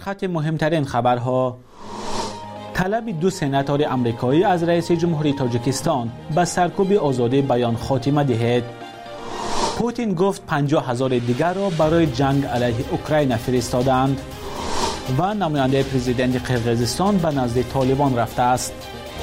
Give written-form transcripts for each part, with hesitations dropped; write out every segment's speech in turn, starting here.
خط مهمترین خبرها: طلب 2 سناتور آمریکایی از رئیس جمهوری تاجیکستان به سرکوب آزادی بیان خاتمه دهید. پوتین گفت 50,000 دیگر را برای جنگ علیه اوکراین فرستادند و نماینده پرزیدنت قرقیزستان به نزد طالبان رفته است.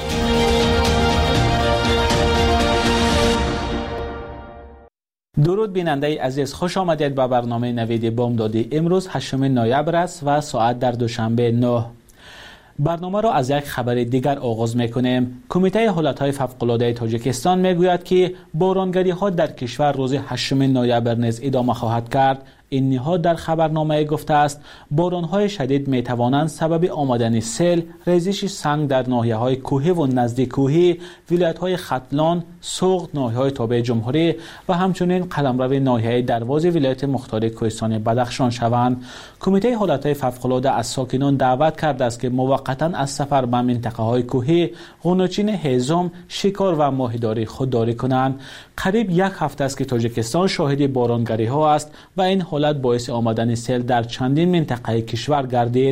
درود بیننده عزیز، خوش آمدید به برنامه نوید بامدادی. امروز 8 نوامبر است و ساعت در دوشنبه 9. برنامه را از یک خبر دیگر آغاز می‌کنیم. کمیته حالت‌های فوق‌العاده تاجیکستان می‌گوید که بارانگری‌ها در کشور روز 8 نوامبر نیز ادامه خواهد کرد. این نهاد در خبرنامه گفته است باران‌های شدید می‌توانند سبب آمدن سیل، ریزش سنگ در ناحیه‌های کوهی و نزدیک کوهی، ولایت‌های ختلان، سوغد، ناحیه‌های تابع جمهوری و همچنین قلمرو ناحیه درواز ولایت مختار کوهستان بدخشان شوند. کمیته حالت‌های فوق‌العاده از ساکنان دعوت کرده است که موقتاً از سفر به منطقه‌های کوهی، قونوچین هیزم، شکار و ماهیداری خودداری کنند. قریب 1 هفته است که تاجیکستان شاهد بارانگری‌ها است و این حالت باعث آمدن سیل در چندین منطقه کشور گردید.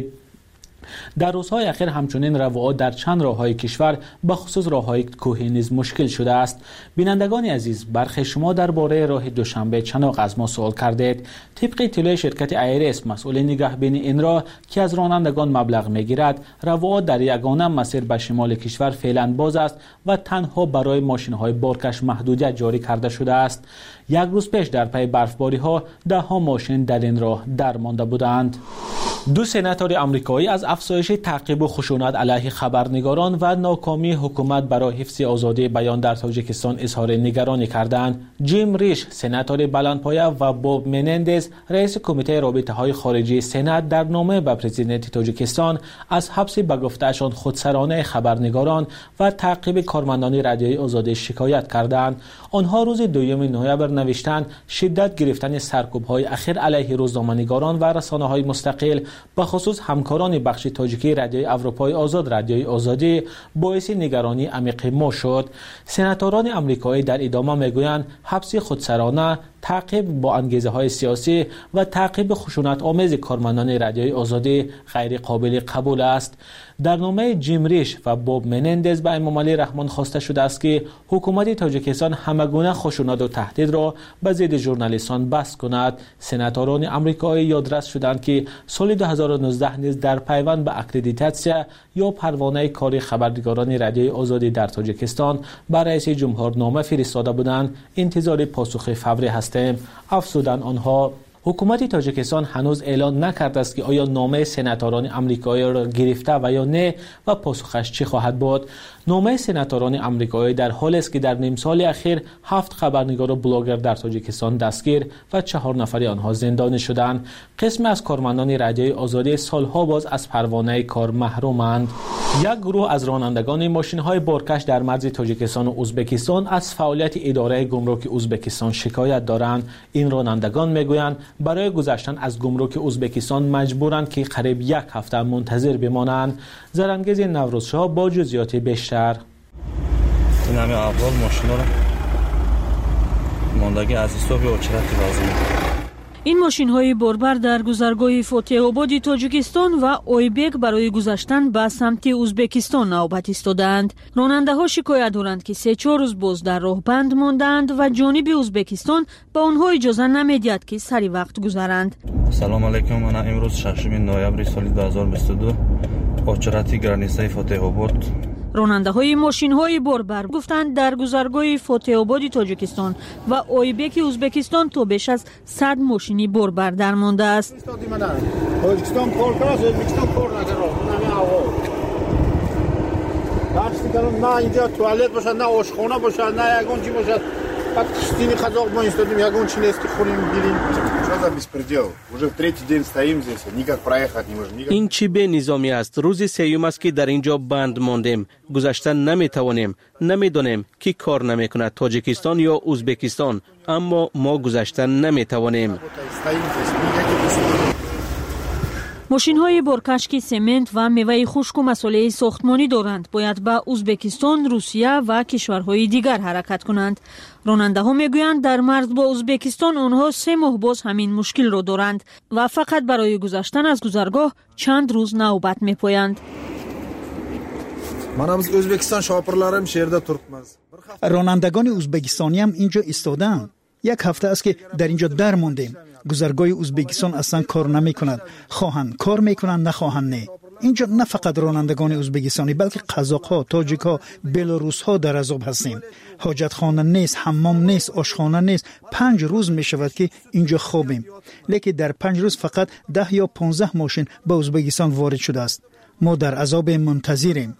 در روزهای اخیر همچنین رفوعات در چند راههای کشور به خصوص راههای کوهی نیز مشکل شده است. بینندگان عزیز، برخی شما درباره راه دوشنبه چناق از ما سوال کردید. طبق اطلاع شرکت ایرس مسئول نگهبانی این راه که از رانندگان مبلغ میگیرد، رفوعات در یگانه مسیر به شمال کشور فعلا باز است و تنها برای ماشین‌های بارکش محدودیت جاری کرده شده است. 1 روز پیش در پی برفباری‌ها 10 ماشین در این راه درمانده بودند. 2 سناتور آمریکایی از افزایش تعقیب و خشونت علیه خبرنگاران و ناکامی حکومت برای حفظ آزادی بیان در تاجیکستان اظهار نگرانی کردند. جیم ریش سناتور بلندپایه و بوب منندز رئیس کمیته رابطه‌های خارجی سنا در نامه به پرزیدنت تاجیکستان از حبس به گفته‌شان خودسرانه خبرنگاران و تعقیب کارمندان رادیوی آزادی شکایت کردند. آنها روز 2 نوامبر نوشتند شدت گرفتن سرکوب‌های اخیر علیه روزنامه‌نگاران و رسانه‌های مستقل به خصوص همکاران بخش تاجیکی رادیوی اروپای آزاد رادیوی آزادی باعث نگرانی عمیق ما شد. سناتوران آمریکایی در ادامه میگویند حبس خودسرانه، تعقیب با انگیزه‌های سیاسی و تعقیب خشونت آمیز کارمندان رادیوی آزادی غیر قابل قبول است. در نامه جیم ریش و بوب منندز به امام علی رحمان خواسته شده است که حکومت تاجیکستان همگونه خشونت و تهدید را به ضد ژورنالیستان بس کند. سناتوران آمریکایی یادرس شدند که سال 2019 نیز در پیوند به اکریدیتاسیا یا پروانه کاری خبرنگاران رادیوی آزادی در تاجیکستان به رئیس جمهور نامه فرستاده بودند. انتظار پاسخ فوری هستیم. افزودند آنها حکومت تاجیکستان هنوز اعلان نکرده است که آیا نامه سناتوران آمریکایی را گرفته و یا نه و پاسخش چی خواهد بود. نامه سناتوران آمریکایی در حالی است که در نیم سال اخیر 7 خبرنگار و بلاگر در تاجیکستان دستگیر و 4 نفر آنها زندانی شدند. قسم از کارمندان رادیوی آزادی سالها باز از پروانه کار محرومند. 1 گروه از رانندگان ماشین‌های بارکش در مرز تاجیکستان و ازبکستان از فعالیت اداره گمرک ازبکستان شکایت دارند. این رانندگان میگویند برای گذشتن از گمرک ازبکستان مجبورند که قریب 1 هفته منتظر بمانند. زرنگیز نوروزشاه با جزئیات بیشتر. این همه اول ماشینا را ماندگی از استوب و چرت لازمه. این ماشین‌های باربر در گذرگاه فاتح آباد تاجیکستان و اویبک برای گذشتن به سمت ازبکستان نوبت ایستادند. راننده‌ها شکایت دارند که 3-4 روز باز در راه بند ماندند و جانب ازبکستان به آنها اجازه نمی‌دهد که سری وقت گذرند. سلام علیکم. من امروز 6 نوامبر سال 2022 اوچرت گرانیسه فاتح آباد راننده‌های ماشین‌های باربر گفتند در گذرگاه فاتح آباد تاجیکستان و اویبک ازبکستان تا بیش از 100 ماشینی باربر درمانده است. تاجیکستان کار کرد، ازبکستان کار نکرد. همین هوا. درستی که نه اینجا توالت باشه، نه آشخانه باشه، نه یگان چی باشه. بعد кистини қазақ мы стоим, ягон чинески хурим бирим. Что за беспредел? Уже 3-й день стоим здесь, никак проехать не можем. این چی به نظامی است؟ روز سیوم است که در اینجا بند ماندیم. گذشتن نمیتوانیم. نمیدونیم کی کار نمیکنه، تاجیکستان یا ازبکستان، اما ما گذشتن نمیتوانیم. ماشین‌های بارکشکی سمنت و میوه خشک و مسئله ساختمانی دارند. باید به ازبکستان، روسیه و کشورهای دیگر حرکت کنند. راننده‌ها میگویند در مرز با ازبکستان آنها 3 ماه باز همین مشکل را دارند و فقط برای گذشتن از گذرگاه چند روز نوبت می‌پویند. من از ازبکستان شاپرلارم شهرده ترکمز. رانندگان ازبکستانی هم اینجا ایستادند. 1 هفته است که در اینجا در موندیم. گذرگاه ازبکستان اصلا کار نمی کند. خواهند کار میکنند، نخواهند نه. اینجا نه فقط رانندگان ازبکستانی بلکه قزاق‌ها، تاجیک‌ها، بلاروس‌ها در عذاب هستیم. حاجتخانه نیست، حمام نیست، آشخانه نیست. 5 روز می شود که اینجا خوابیم. لیکن در 5 روز فقط 10 یا 15 ماشین به ازبکستان وارد شده است. ما در عذاب منتظریم.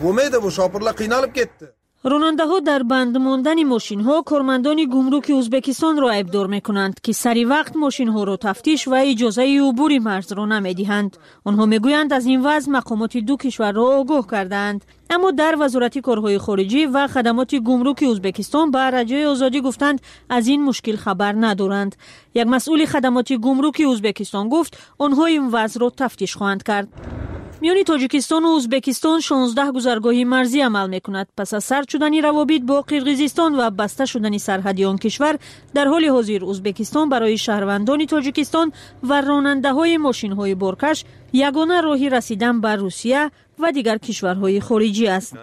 راننده‌ها در بند ماندن ماشین‌ها کارمندان گمرک ازبکستان را ابدار می‌کنند که سری وقت ماشین‌ها را تفتیش و اجازه عبور مرز را نمی‌دهند. آنها می‌گویند از این وضع مقامات 2 کشور را آگاه کردند. اما در وزارت کارهای خارجی و خدمات گمرک ازبکستان به رجای آزادی گفتند از این مشکل خبر ندارند. یک مسئول خدمات گمرک ازبکستان گفت آنها این وضع را تفتیش خواهند کرد. میان تاجیکستان و ازبکستان 16 گذرگاه مرزی عمل میکند. پس از سرد شدن روابط با قرقیزستان و بسته شدن سرحدی آن کشور، در حال حاضر ازبکستان برای شهروندان تاجیکستان و راننده‌های ماشین‌های بارکش یگانه راهی رسیدن به روسیه و دیگر کشورهای خارجی است.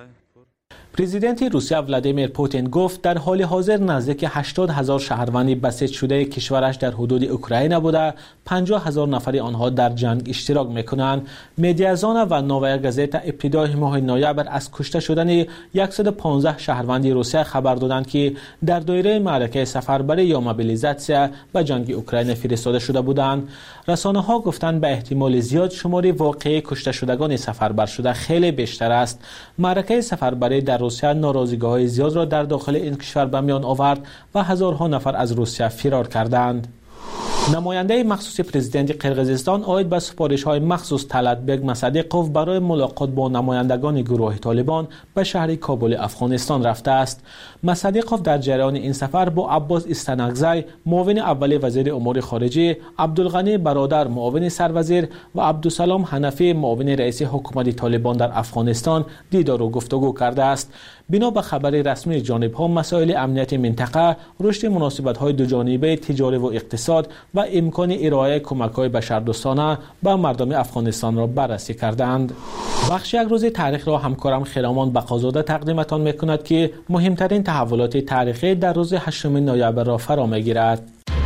پرزیدنت روسیه ولادیمیر پوتین گفت در حال حاضر نزدیک 80,000 شهروند بسیج شده کشورش در حدود اوکراین بوده، 50,000 نفر آنها در جنگ اشتراک میکنند. مدیازانا و نووایا گازتا ابتدای ماه نوامبر از کشته شدن 115 شهروند روسیه خبر دادند که در دایره معرکه سفربری یا موبیلیزاسیا به جنگ اوکراین فرستاده شده بودند. رسانه ها گفتند به احتمال زیاد شمار واقعی کشته شدگان سفربر شده خیلی بیشتر است. معرکه سفربری در روسیه ناراضی‌های زیاد را در داخل این کشور به میان آورد و هزارها نفر از روسیه فرار کردند. نماینده مخصوص پرزیدنت قرقیزستان عاید به سپارش‌های مخصوص طلعتبک مصدیقوف برای ملاقات با نمایندگان گروه طالبان به شهر کابل افغانستان رفته است. مصدیقوف در جریان این سفر با عباس استانکزی معاون اول وزیر امور خارجه، عبدالغنی برادر معاون سروزیر و عبدالسلام حنفی معاون رئیس حکومت طالبان در افغانستان دیدار و گفتگو کرده است. بنا به خبر رسمی جانب‌ها مسائل امنیت منطقه، رشد مناسبت‌های دوجانبه تجاری و اقتصاد و امکان ارائه کمک‌های بشردوستانه به مردم افغانستان را بررسی کردند. بخش یک روز تاریخ را همکارم خرامان بقازاده تقدیمتان می‌کند که مهمترین تحولات تاریخی در روز 8 نوامبر را فرا می‌گیرد.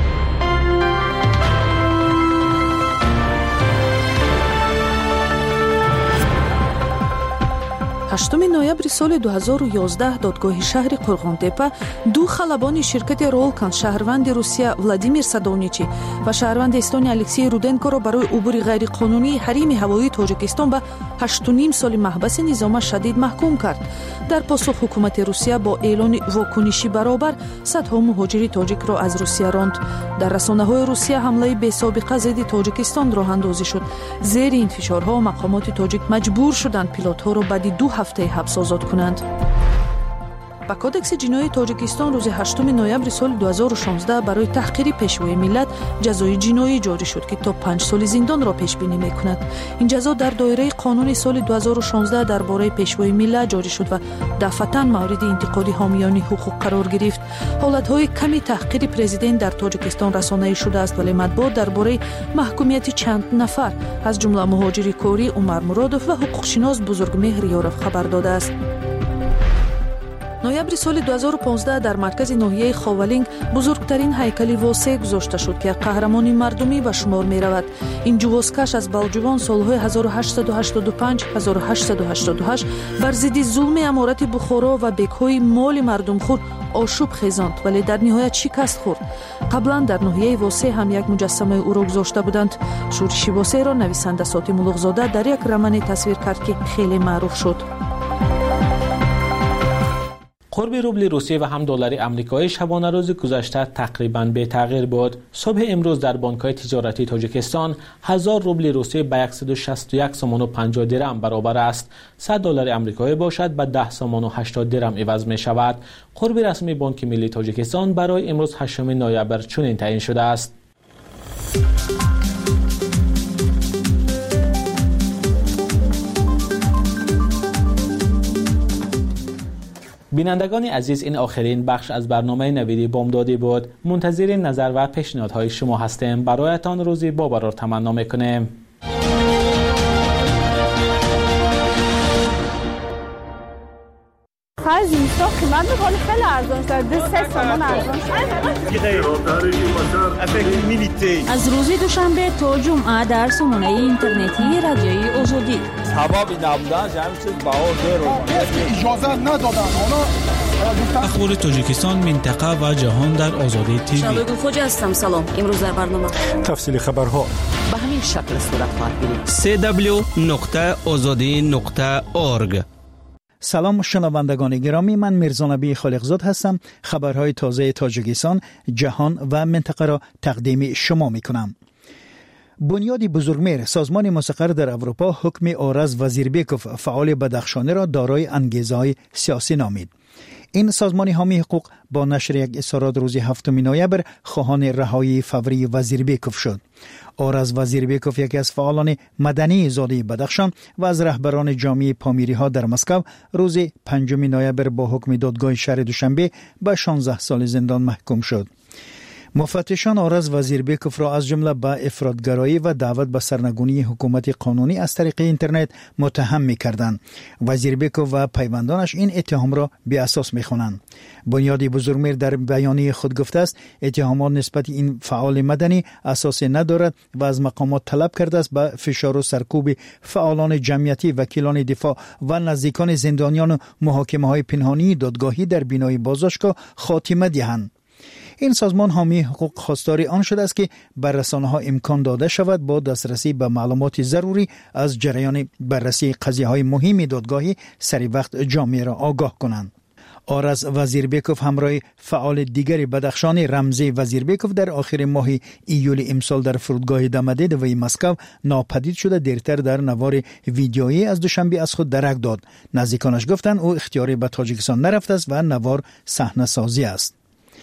8 ноябри соли 2011 додгоҳи шаҳри Қурғонтепа 2 халабони ширкати Ролкан шаҳрванди Русия Владимир Садовничи ва шаҳрванди Эстония Алексей Руденкоро барои убури ғайриқонунии ҳарими ҳавоии Тоҷикистон ба 8.5 соли маҳбаси низома шадид маҳкум кард. Дар посух ҳукумати Русия бо эълони вокуниши баробар садҳо муҳоҷири тоҷикро аз Русия ронд. Дар расонаҳои Русия ҳамлаи бесобиқа зидди Тоҷикистон роҳандозӣ шуд. Зери ин фишорҳо мақомоти тоҷик маҷбур шуданд пилотҳоро баъди 2 ҳафтаи ҳабс озод кунанд. ба кодекси ҷиноии Тоҷикистон рӯзи 8 ноябри соли 2016 барои таҳқири пешвои миллат ҷазои ҷиноӣ ҷорӣ шуд ки то 5 соли зиндонро пешбинӣ мекунад. Ин ҷазо дар доираи қонуни соли 2016 дар бораи пешвои миллат ҷорӣ шуд ва дафъатан мавриди интиқоди ҳомиёни ҳуқуқ қарор гирифт. ҳолатҳои ками таҳқири президент дар Тоҷикистон расонаӣ шудааст, вале матбуот дар бораи маҳкумияти чанд нафар аз ҷумла муҳоҷири корӣ Умар Муродов ва ҳуқуқшинос Бузургмеҳр Ёров хабар додааст. ноябри соли 2015 дар маркази ноҳияи Ховалинг бузургтарин ҳайкали восеъ гузошта шуд ки қаҳрамони мардумӣ ба шумор меравад. ин ҷувозкаш аз балҷувон солҳои 1885-1888 бар зидди зулми аморати Бухоро ва бекҳои моли мардумхӯр ошӯб хезонд, вале дар ниҳоят шикаст хӯрд. қаблан дар ноҳияи восеъ ҳам як муҷассамаи ӯро гузошта буданд. шӯриши восеъро нависанда Сотим Улуғзода дар як романе тасвир кард ки хеле маъруф шуд. قرب روبل روسیه و هم دلار آمریکایی شبانه روز گذشته تقریباً به تغییر بود. صبح امروز در بانک‌های تجارتی تاجیکستان 1000 روبل روسیه به 161 سوم و 50 درم برابر است. 100 دلار آمریکایی باشد به 10 سوم و 80 درم عوض می شود. قرب رسمی بانک ملی تاجیکستان برای امروز 8 نوامبر چنین تعیین شده است. بینندگان عزیز، این آخرین بخش از برنامه نوید بامدادی بود. منتظر نظر و پیشنهادهای شما هستیم. برایتان روزی بابرار تمنا میکنیم. از اینستا قیمت میکنه خیلی ارزان شد. 2-3 تومان ارزان شد. از روز دوشنبه تا جمعه در سامانه اینترنتی رادیوی آزادی. هوا بی نبودن جمع شد بها اجازه ندادن. اخبار تاجیکستان، منطقه و جهان در آزادی تیوی. شبگون خوجا هستم. سلام. امروز در برنامه تفصیل خبرها به همین شکل صورت خواهد گرفت. www.azadi.org. سلام شنوندگان گرامی، من میرزا نبی خالقزاد هستم. خبرهای تازه تاجیکستان، جهان و منطقه را تقدیم شما میکنم. بنیاد بزرگمیر، سازمان مستقر در اروپا، حکم آرز وزیربیکوف فعال بدخشانی را دارای انگیزه‌های سیاسی نامید. این سازمان حامی حقوق با نشر یک اظهارات روز 7 نوامبر خواهان رهایی فوری وزیربیکوف شد. آرز وزیربیکوف یکی از فعالان مدنی زاده بدخشان و از رهبران جامعه پامیری ها در مسکو روز 5 نوامبر با حکم دادگاه شهر دوشنبه به 16 سال زندان محکوم شد. مفتشان آرز وزیربیکوف را از جمله به افراطگرایی و دعوت به سرنگونی حکومت قانونی از طریق اینترنت متهم می‌کردند. وزیربیکوف و پیوندانش این اتهام را بی اساس می‌خوانند. بنیاد بزرگمیر در بیانیه خود گفته است اتهامات نسبت این فعال مدنی اساس ندارد و از مقامات طلب کرده است به فشار و سرکوب فعالان جمعیتی، وکیلان دفاع و نزدیکان زندانیان و محاکمه‌های پنهانی دادگاهی در بینای بازداشتگاه خاتمه دهند. این سازمان حامی حقوق خواستار آن شده است که بر رسانه‌ها امکان داده شود با دسترسی به معلومات ضروری از جریان بررسی قضیه‌های مهم دادگاهی سری وقت جامعه را آگاه کنند. آرز وزیربیکوف همراه فعال دیگری بدخشانی رمزی وزیربیکوف در آخر ماه ایول امسال در فرودگاه دمدید و مسکو ناپدید شده. دیرتر در نوار ویدیویی از دوشنبه از خود درک داد. نزدیکانش گفتند او اختیاری به تاجیکستان نرفته است و نوار صحنه سازی است.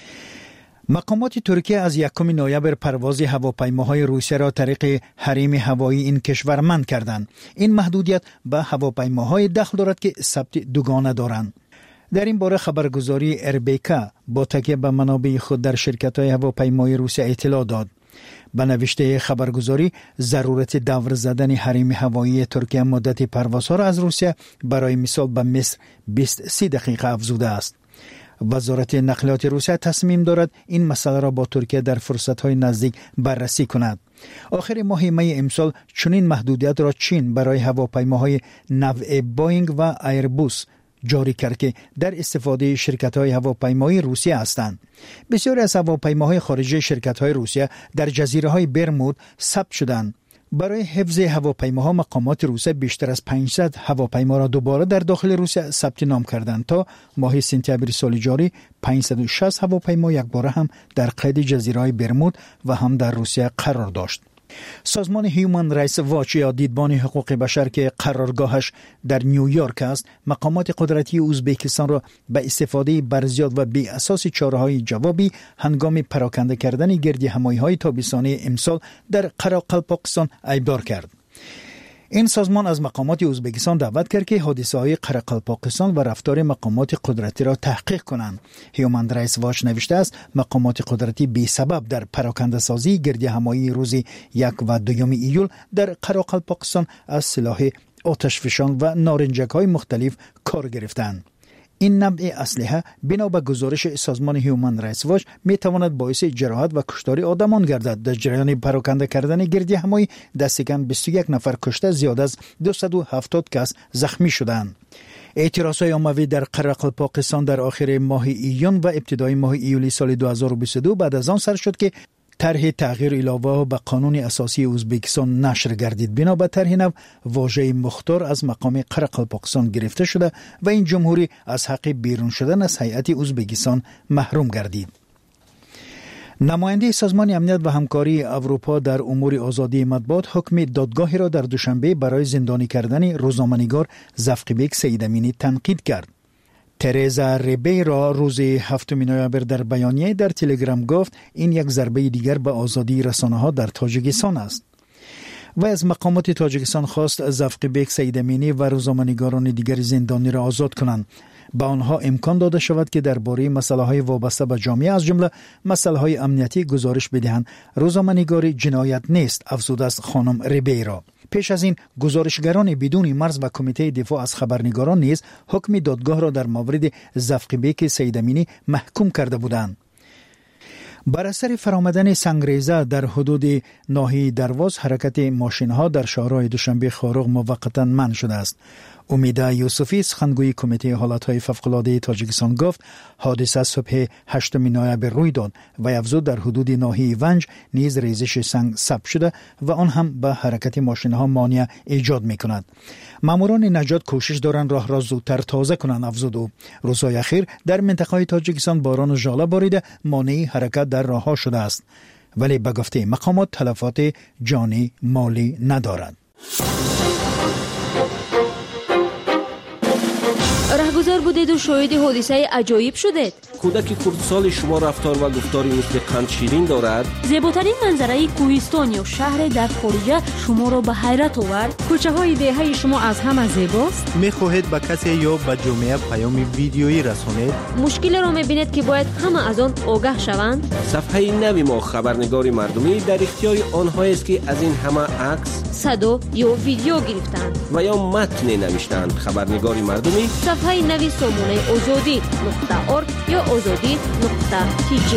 مقامات ترکیه از 1 نوامبر پرواز هواپیماهای روسیه را طریق حریم هوایی این کشور منع کردند. این محدودیت به هواپیماهای دخل دارد که ثبت دوگانه دارند. در این باره خبرگزاری اربیکا با تکیه به منابع خود در شرکت‌های هواپیمای روسیه اطلاع داد. به نوشته خبرگزاری، ضرورت دور زدن حریم هوایی ترکیه مدت پروازها را از روسیه برای مثال به مصر 20-30 دقیقه افزوده است. وزارت نقلیات روسیه تصمیم دارد این مسئله را با ترکیه در فرصت‌های نزدیک بررسی کند. آخر ماه می امسال چنین محدودیت را چین برای هواپیماهای نوع بوئینگ و ایربوس جاری کرد که در استفاده شرکت‌های هواپیمایی روسیه هستند. بسیاری از هواپیماهای خارجی شرکت‌های روسیه در جزیره‌های برمود ثبت شدند. برای حفظ هواپیماها مقامات روسیه بیشتر از 500 هواپیما را دوباره در داخل روسیه ثبت نام کردند تا ماه سپتامبر سال جاری 560 هواپیما یک باره هم در قید جزیره‌های برمود و هم در روسیه قرار داشت. سازمان هیومن رایتس واچ یا دیدبان حقوق بشر که قرارگاهش در نیویورک است، مقامات قدرتی ازبکستان را به استفاده برزیاد و بی اساس چاره‌های جوابی هنگام پراکنده کردن گردهمایی‌های تابستانی امسال در قراقلپاقستان ایبدار کرد. این سازمان از مقامات ازبکستان دعوت کرد که حادثه‌های قراقلپاقستان و رفتار مقامات قدرتی را تحقیق کنند. هیومن رایتس واچ نوشته است مقامات قدرتی بی سبب در پراکنده سازی گردهمایی روز 1 و 2 ایول در قراقلپاقستان از سلاح آتشفشان و نارنجک‌های مختلف کار گرفتند. این نوع اسلحه بنا به گزارش سازمان هیومن رایتس واچ می تواند باعث جراحت و کشتار آدمان گردد. در جریان پراکنده کردن گردهمایی دست کم 21 نفر کشته، زیاد از 270 کس زخمی شدند. اعتراضهای عمومی در قراقلپاقستان در آخر ماه ایون و ابتدای ماه ایولی سال 2022 بعد از آن سر شد که طرح تغییر علاوه به قانون اساسی ازبکستان نشر گردید. بنا به طرح نو واژه مختار از مقام قراقلپاقستان گرفته شده و این جمهوری از حق بیرون شدن از هیئت ازبکستان محروم گردید. نماینده سازمان امنیت و همکاری اروپا در امور آزادی مطبوعات حکم دادگاهی را در دوشنبه برای زندانی کردن روزنامه‌نگار زفقیبک سیدامینی تنقید کرد. ترزا ریبیرا روز 7 نوامبر در بیانیه در تلگرام گفت این یک ضربه دیگر به آزادی رسانه‌ها در تاجیکستان است. و از مقامات تاجیکستان خواست زفقیبک سیدامینی و روزنامه‌نگاران دیگر زندانی را آزاد کنند. به آنها امکان داده شود که درباره مسائل وابسته به جامعه از جمله مسائل امنیتی گزارش بدهند. روزنامه‌نگاری جنایت نیست، افزوده است خانم ریبیرا. پیش از این گزارشگران بدون مرز و کمیته دفاع از خبرنگاران نیز حکم دادگاه را در مورد زفقبیک سیدامینی محکوم کرده بودند. بر اثر فرآمدن سنگریزه در حدود ناحیه درواز حرکت ماشین‌ها در شهرهای دوشنبه خاروغ موقتا منع شده است. امیده یوسفی سخنگوی کمیته حالتهای فوق‌العاده تاجیکستان گفت حادثه صبح 8 نوامبر روی داد و افزود در حدود ناحیه ونج نیز ریزش سنگ ثبت شده و آن هم به حرکت ماشین‌ها مانع ایجاد می‌کند. ماموران نجات کوشش دارند راه را زودتر تازه کنند، افزود او. روزهای اخیر در منطقه تاجیکستان باران و ژاله باریده مانع حرکت در راه‌ها شده است، ولی به گفته مقامات تلفات جانی مالی ندارد. رهگذر بودید و شاهد حادثه عجایب شدید. کودک خردسال شما رفتار و گفتاری مثل قند شیرین دارد. زیباترین منظره کوهستان یا شهر در خارج شما را به حیرت آورد. کوچه های دهه شما از همه زیباست. میخواهید به کسی یا به جامعه پیام ویدیویی رسانید؟ مشکل را میبینید که باید همه از آن آگاه شوند. صفحه نوی ما خبرنگار مردمی در اختیار آنهایی است که از این همه عکس، صدا یا ویدیو گرفتند و یا متن نوشتند. خبرنگار مردمی صفحه نوی سامانه azadi.org یا azadi.tg.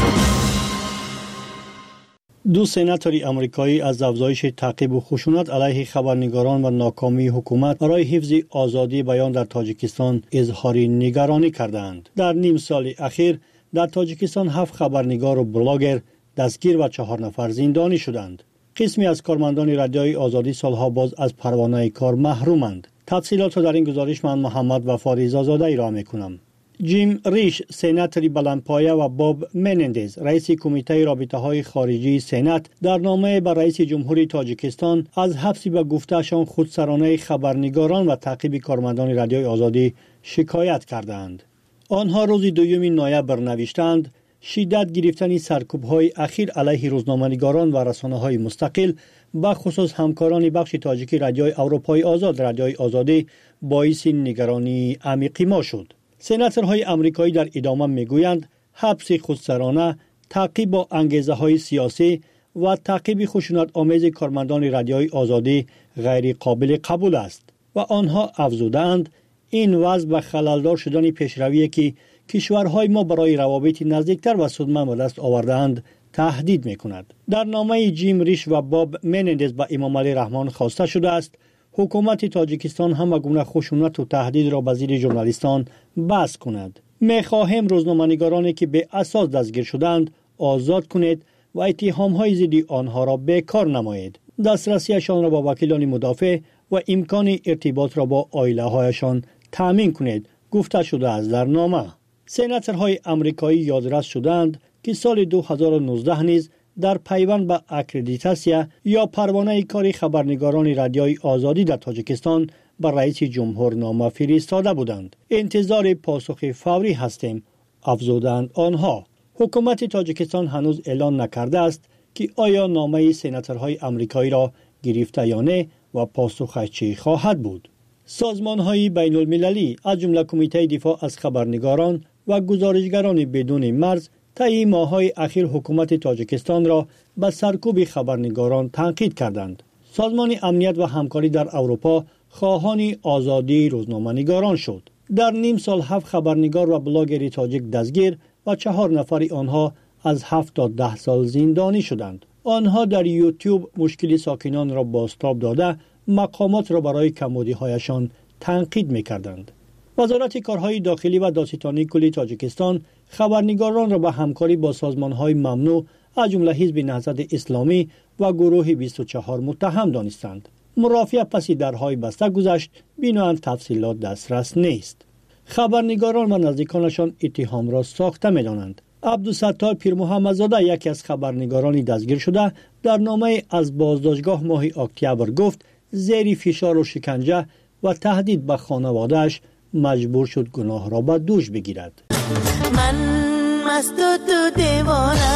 دو سناتوری آمریکایی از افزایش تعقیب و خشونت علیه خبرنگاران و ناکامی حکومت برای حفظ آزادی بیان در تاجیکستان اظهار نگرانی کردند. در نیم سال اخیر در تاجیکستان 7 خبرنگار و بلاگر دستگیر و 4 نفر زندانی شدند. قسمی از کارمندان رادیوی آزادی سالها باز از پروانه کار محرومند. تفصیلات را در این گزارش من محمد وفا رضازاده ارائه می‌کنم. جیم ریش سناتوری بلندپایه و باب منندز رئیس کمیته رابطه‌های خارجی سنات در نامه به رئیس جمهوری تاجیکستان از حبس به گفته‌شان خودسرانه خبرنگاران و تعقیب کارمندان رادیوی آزادی شکایت کردند. آنها روز 2 نوامبر نوشتند شدت گرفتن سرکوب‌های اخیر علیه روزنامه‌نگاران و رسانه‌های مستقل به خصوص همکاران بخش تاجیکی رادیوی اروپای آزاد رادیوی آزادی باعث نگرانی عمیقی ما شد. سناتورهای آمریکایی در ادامه میگویند حبس خودسرانه، تعقیب با انگیزه‌های سیاسی و تعقیب خشونت آمیز کارمندان رادیوی آزادی غیر قابل قبول است و آنها افزودند این وضع به خللدار شدن پیشروی که کشورهای ما برای روابط نزدیکتر و سودمند به دست آوردند تهدید می‌کند. در نامه جیم ریش و باب منندز به امام علی رحمان خواسته شده است حکومت تاجیکستان همه گونه خشونت و تهدید را به زیر ژورنالیستان بس کند. می‌خواهیم روزنامه‌نگارانی که به اساس دستگیر شدند آزاد کنید و اتهام‌های ضد آنها را بیکار نمایید. دسترسیشان را با وکیلان مدافع و امکان ارتباط را با عائله‌هایشان تامین کنید، گفته شده است در نامه. سناتورهای آمریکایی یادرس شدند که سال 2019 نیز در پیوند به اکریدیتاسیا یا پروانه کاری خبرنگاران رادیوی آزادی در تاجیکستان به رئیس جمهور نامه فرستاده بودند. انتظار پاسخ فوری هستیم، افزودند آنها. حکومت تاجیکستان هنوز اعلان نکرده است که آیا نامه سناتورهای آمریکایی را گرفته یا نه و پاسخش چی خواهد بود. سازمان‌های بین‌المللی از جمله کمیته دفاع از خبرنگاران و گزارشگران بدون مرز طی ماه‌های اخیر حکومت تاجیکستان را به سرکوب خبرنگاران تنقید کردند. سازمان امنیت و همکاری در اروپا خواهان آزادی روزنامه‌نگاران شد. در نیم سال 7 خبرنگار و بلاگر تاجیک دستگیر و 4 نفر آنها از 7 تا 10 سال زندانی شدند. آنها در یوتیوب مشکل ساکنان را بازتاب داده مقامات را برای کمبودی‌هایشان تنقید می‌کردند. وزارت کارهای داخلی و دادستانی کل تاجیکستان خبرنگاران را به همکاری با سازمان‌های ممنوع از جمله حزب نهضت اسلامی و گروه 24 متهم دانستند. مرافعه پس درهای بسته گذشت، بنابراین تفصیلات دسترس نیست. خبرنگاران و نزدیکانشان اتهام را ساخته می‌دانند. عبدالستار پیرمحمدزاده یکی از خبرنگاران دستگیر شده در نامه از بازداشتگاه ماه اکتبر گفت زیر فشار و شکنجه و تهدید به خانواده‌اش مجبور شد گناه را به دوش بگیرد. من مست و تو دیوانه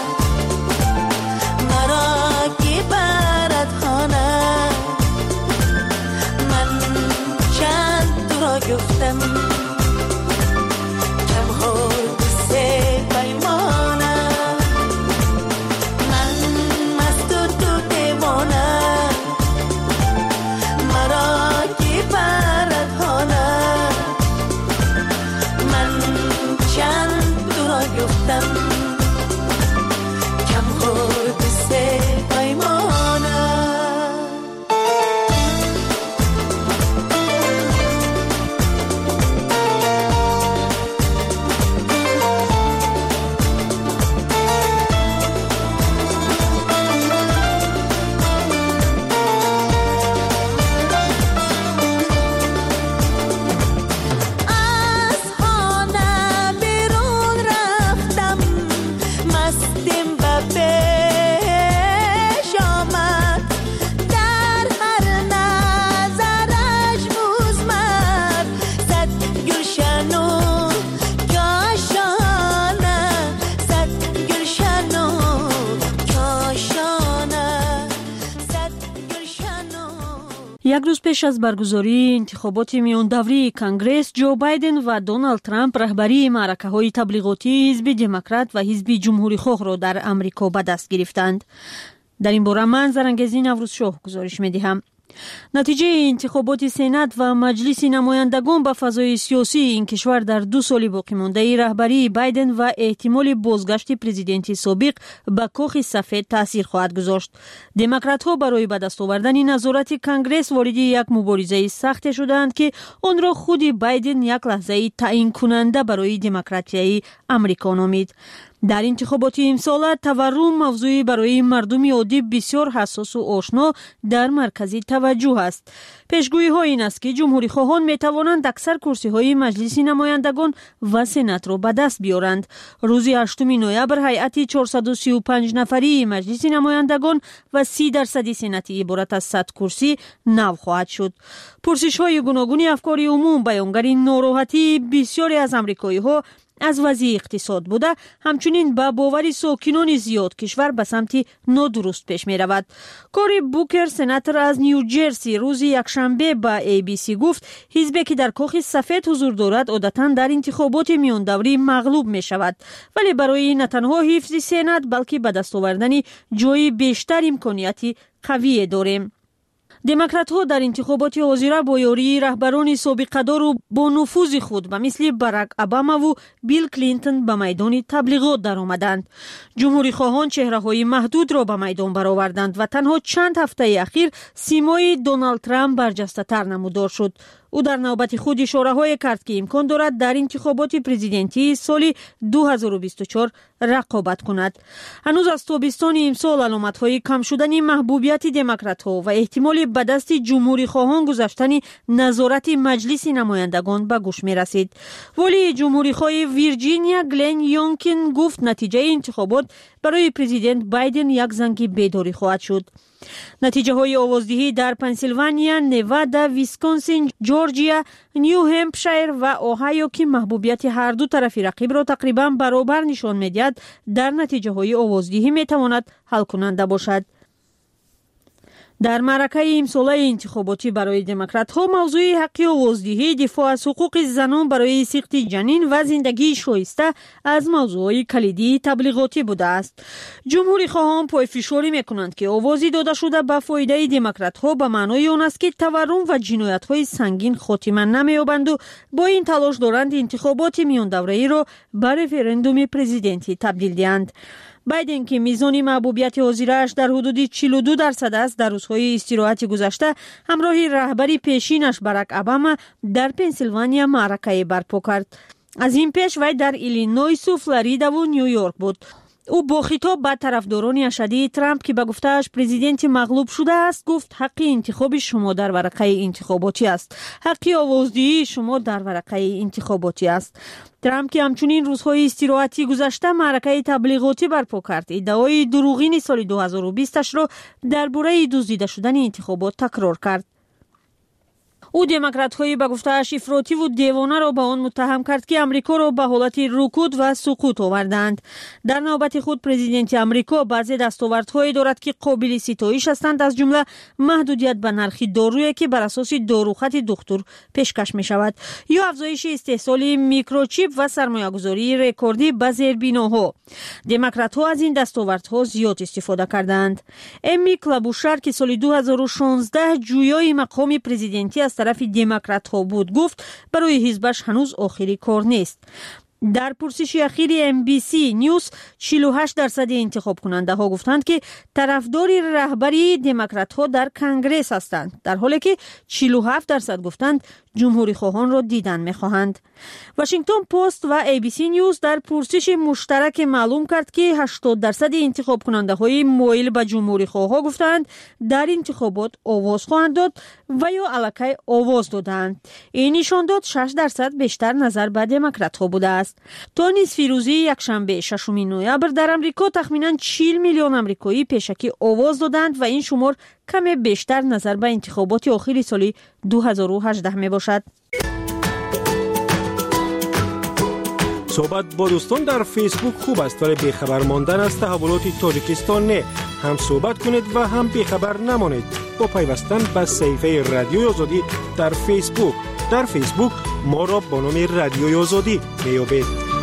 مرا کی برد خانه من چند تو را گفتم یک روز پیش از برگزاری انتخابات میان دوری کنگرس، جو بایدن و دونالد ترامپ رهبری معرکه‌های تبلیغاتی حزب دموکرات و حزب جمهوری خواه را در امریکا به دست گرفتند. در این باره من زرنگزی نوروزشاه گزارش می‌دهم. نتیجه انتخابات سنات و مجلس نمایندگان به فضای سیاسی این کشور در 2 سال باقی مانده رهبری بایدن و احتمال بازگشت پرزیدنت سابق به کاخ سفید تاثیر خواهد گذاشت. دموکرات‌ها برای به دست آوردن نظارت کنگرس وارد یک مبارزه سخت شدند که آن را خود بایدن یک لحظه تعیین کننده برای دموکراسی آمریکا نامید. در انتخابات امسال تورم موضوعی برای مردم عادی بسیار حساس و آشنا در مرکز توجه است. پیشگویی ها این است که جمهوری خواهان می توانند اکثر کرسی های مجلس نمایندگان و سنات را به دست بیارند. روز 8 نوامبر هیئت 435 نفری مجلس نمایندگان و 30% سناتی عبارت از 100 کرسی نو خواهد شد. پرسش های گوناگون افکار عموم بیانگر ناراحتی بسیاری از آمریکایی ها از وضع اقتصاد بوده، همچنین با باور ساکنان زیاد کشور به سمت نادرست پیش می رود. کاری بوکر سناتور از نیوجرسی روز یکشنبه با ABC گفت حزبی که در کاخ سفید حضور دارد عادتاً در انتخابات میان دوری مغلوب می شود، ولی برای نه تنها حفظ سنات بلکه به دست آوردن جای بیشتر امکانیتی قوی داریم. دموکرات‌ها در انتخابات حاضره با یاری رهبران سابقه‌دار و با نفوذ خود به مثل باراک اوباما و بیل کلینتون به میدان تبلیغات درآمدند. جمهوری خواهان چهره‌های محدود را به میدان برآوردند و تنها چند هفته اخیر سیمای دونالد ترامپ برجسته‌تر نمودار شد. او در نوبت خود اشاره‌های کرد که امکان دارد در انتخابات پرزیدنتی سال 2024 رقابت کند. هنوز از تابستان امسال علامت‌های کم شدن محبوبیت دموکرات‌ها و احتمال به دست جمهوری خواهان گذاشتن نظارت مجلس نمایندگان به گوش می‌رسید. ولی جمهوری خواه ویرجینیا گلن یونکین گفت نتیجه انتخابات برای پرزیدنت بایدن یک زنگ بیداری خواهد شد. نتیجه های آوازدهی در پنسیلوانیا، نوادا، ویسکونسین، جورجیا، نیو همپشایر و اوهایو که محبوبیت هر دو طرف رقیب را تقریبا برابر نشان می‌دهد، در نتیجه های آوازدهی می‌تواند حل کننده باشد. در معرکه امساله انتخاباتی برای دموکرات‌ها موضوع حق آوازدهی، دفاع از حقوق زنان برای سقط جنین و زندگی شایسته از موضوعات کلیدی تبلیغاتی بوده است. جمهوری خواهان پای فشاری می‌کنند که آوازی داده شده به فایده دموکرات‌ها به معنای آن است که تورم و جنایت‌های سنگین خاتمه نمی‌یابند و با این تلاش دارند انتخابات میان دوره‌ای را به رفراندوم پرزیدنتی تبدیل دهند. بایدن که میزان محبوبیت حاضرش در حدود 42% است، در روزهای استراحت گذشته همراه رهبری پیشینش باراک اوباما در پنسیلوانیا معرکه برپا کرد. از این پیش وی در ایلینویس و فلوریدا و نیویورک بود. او با خطاب به طرفداران اشدی ترامپ که به گفته‌اش پرزیدنت مغلوب شده است گفت حق انتخاب شما در ورقه انتخاباتی است، حق آوازدهی شما در ورقه انتخاباتی است. ترامپ که همچنین روزهای استراحتی گذشته معرکه تبلیغاتی برپا کرد، ادعای دروغین سال 2020 را درباره دزدیده شدن انتخابات تکرار کرد. او دموکرات‌های به گفته‌اش افراطی و دیوانه را به آن متهم کرد که امریکا را به حالت رکود و سقوط آوردند. در نوبت خود پرزیدنت امریکا بعضی دستاوردهایی دارد که قابل ستایش هستند، از جمله محدودیت به نرخ دارویی که بر اساس داروخط دکتر پیشکش می شود، یا افزایش استحصال میکروچیپ و سرمایه‌گذاری رکوردی به زیربناها. دموکرات‌ها از این دستاوردها زیاد استفاده کردند. امی کلابوشر که سال 2016 جویای مقام پرزیدنتی از طرف دموکرات ها بود گفت برای حزبش هنوز آخری کار نیست. در پرسش اخیر MBC نیوز 48% انتخاب کننده ها گفتند که طرفدار رهبری دموکرات ها در کنگره هستند، در حالی که 47% گفتند جمهوری خواهان را دیدن می خواهند. واشنگتن پست و ABC نیوز در پرسش مشترک معلوم کرد که 80% انتخاب کننده های مایل به جمهوری خواه ها گفتند در انتخابات آواز خواهند داد و یا الکی آواز دادند. این نشان داد 6% بیشتر نظر به دموکرات ها بوده است. تا نصف روز یکشنبه 6 نوامبر در امریکا تخمینا 40 میلیون آمریکایی پیشکی آواز دادند و این شمار کمی بیشتر نظر به انتخابات آخر سال 2018 می باشد. صحبت با دوستان در فیسبوک خوب است، ولی بیخبر ماندن از تحولات تاجیکستان نه. هم صحبت کنید و هم بیخبر نمانید با پیوستن به صفحه رادیوی آزادی در فیسبوک. در فیسبوک ما را با نام رادیوی آزادی میابید.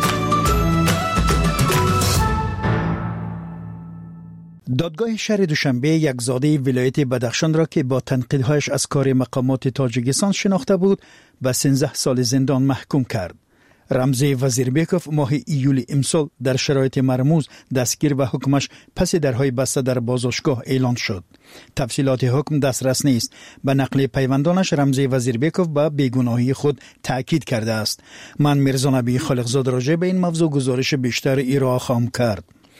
دادگاه شهر دوشنبه یک زاده ولایت بدخشان را که با تنقیدهایش از کار مقامات تاجیکستان شناخته بود به 13 سال زندان محکوم کرد. رمزی وزیربیکوف ماه ایول امسال در شرایط مرموز دستگیر و حکمش پس درهای بسته در بازداشتگاه اعلان شد. تفصیلات حکم دسترس نیست. به نقل پیوندانش رمزی وزیربیکوف به بیگناهی خود تأکید کرده است. من میرزا نبی خالقزاد راجع به این موضوع گزارش بیشتر ارائه خواهم کرد.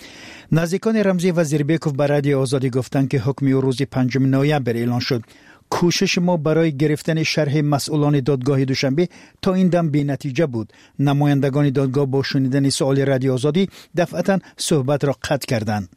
نزدیکان رمزی وزیربیکوف به رادیو آزادی گفتند که حکم او روز 5 نوامبر اعلان شد. کوشش ما برای گرفتن شرح مسئولان دادگاه دوشنبه تا این دم بی نتیجه بود. نمایندگان دادگاه با شنیدن سوال رادیو آزادی دفعتا صحبت را قطع کردند.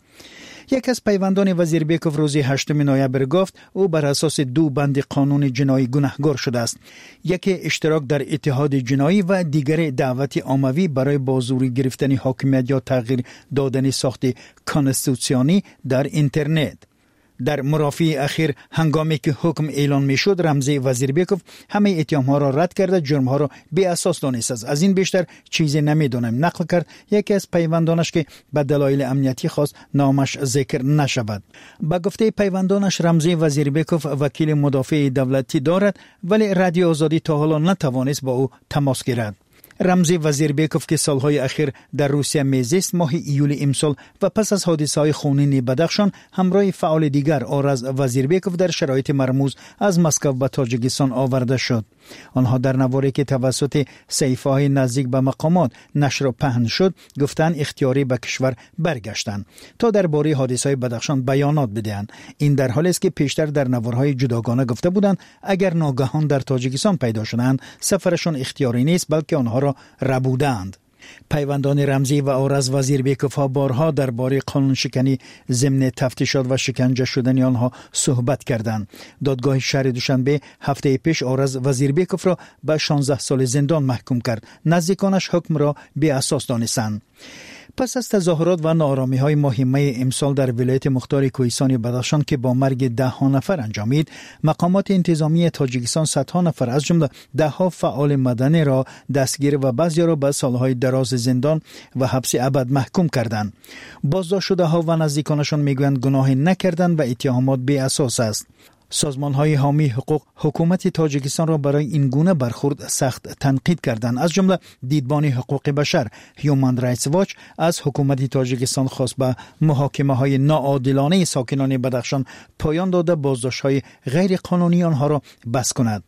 یک از پیوندان وزیربیکوف روز 8 نوامبر گفت او بر اساس 2 بند قانون جنایی گناهکار شده است. یکی اشتراک در اتحاد جنایی و دیگر دعوت عمومی برای بازوری گرفتن حاکمیت یا تغییر دادن ساخت کانستیتوسیونی در اینترنت. در مرافعه اخیر هنگامی که حکم اعلان می شد رمزی وزیربیکوف همه اتهام‌ها را رد کرده جرم‌ها را بی اساس دانست است. از این بیشتر چیزی نمی‌دانم نقل کرد یکی از پیوندانش که به دلایل امنیتی خواست نامش ذکر نشود. با گفته پیوندانش رمزی وزیربیکوف وکیل مدافع دولتی دارد ولی رادیو آزادی تا حالا نتوانست با او تماس گیرد. رمزی وزیربیکوف که سالهای اخیر در روسیه میزیست ماه ایول امسال و پس از حادثه‌های خونین بدخشان همراه فعال دیگر آرز وزیربیکوف در شرایط مرموز از مسکو به تاجیکستان آورده شد. آنها در نواری که توسط صحیفه‌های نزدیک به مقامات نشر و پهن شد گفتند اختیاری به کشور برگشتند تا درباره حادثه‌های بدخشان بیانات بدهند. این در حالی است که پیشتر در نوارهای جداگانه گفته بودند اگر ناگهان در تاجیکستان پیدا شدند سفرشان اختیاری نیست بلکه آنها را ربودند. پیوندان رمزی و آرز وزیربیکوف ها بارها درباره قانون شکنی ضمن تفتیشات و شکنجه شدن آنها صحبت کردند. دادگاه شهر دوشنبه هفته پیش آرز وزیربیکوف را به 16 سال زندان محکوم کرد. نزدیکانش حکم را بی اساس دانستند. پس از تظاهرات و ناآرامی‌های ماه می امسال در ولایت مختار کوهستان بدخشان که با مرگ 10 نفر انجامید، مقامات انتظامی تاجیکستان 100 نفر از جمله 10 فعال مدنی را دستگیر و بعضی را به سالهای دراز زندان و حبس ابد محکوم کردند. بازداشت شده‌ها و نزدیکانشان میگویند گناهی نکردند و اتهامات بی اساس است. سازمان‌های حامی حقوق حکومت تاجیکستان را برای این گونه برخورد سخت تنقید کردند. از جمله دیدبان حقوق بشر هیومن رایتس واچ از حکومت تاجیکستان خواست به محاکمه‌های ناعادلانه ساکنان بدخشان پایان داده بازداشت‌های غیر قانونی آنها را بس کند.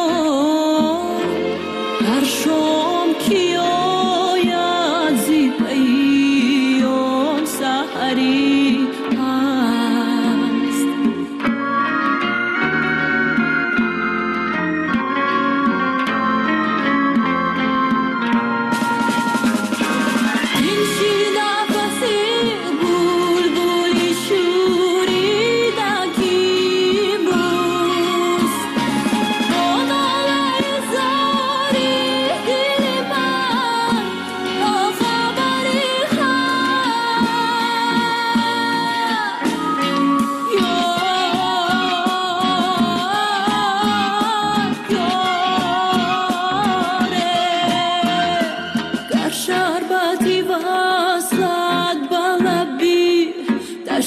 هر شام کی آید زی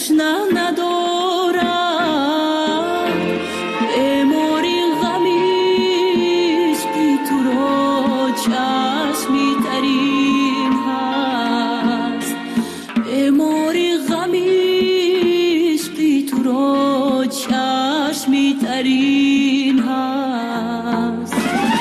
تشنه ندارد بیماری غمی است بی تو را چشمی ترین هست بیماری غمی است بی تو را چشمی ترین هست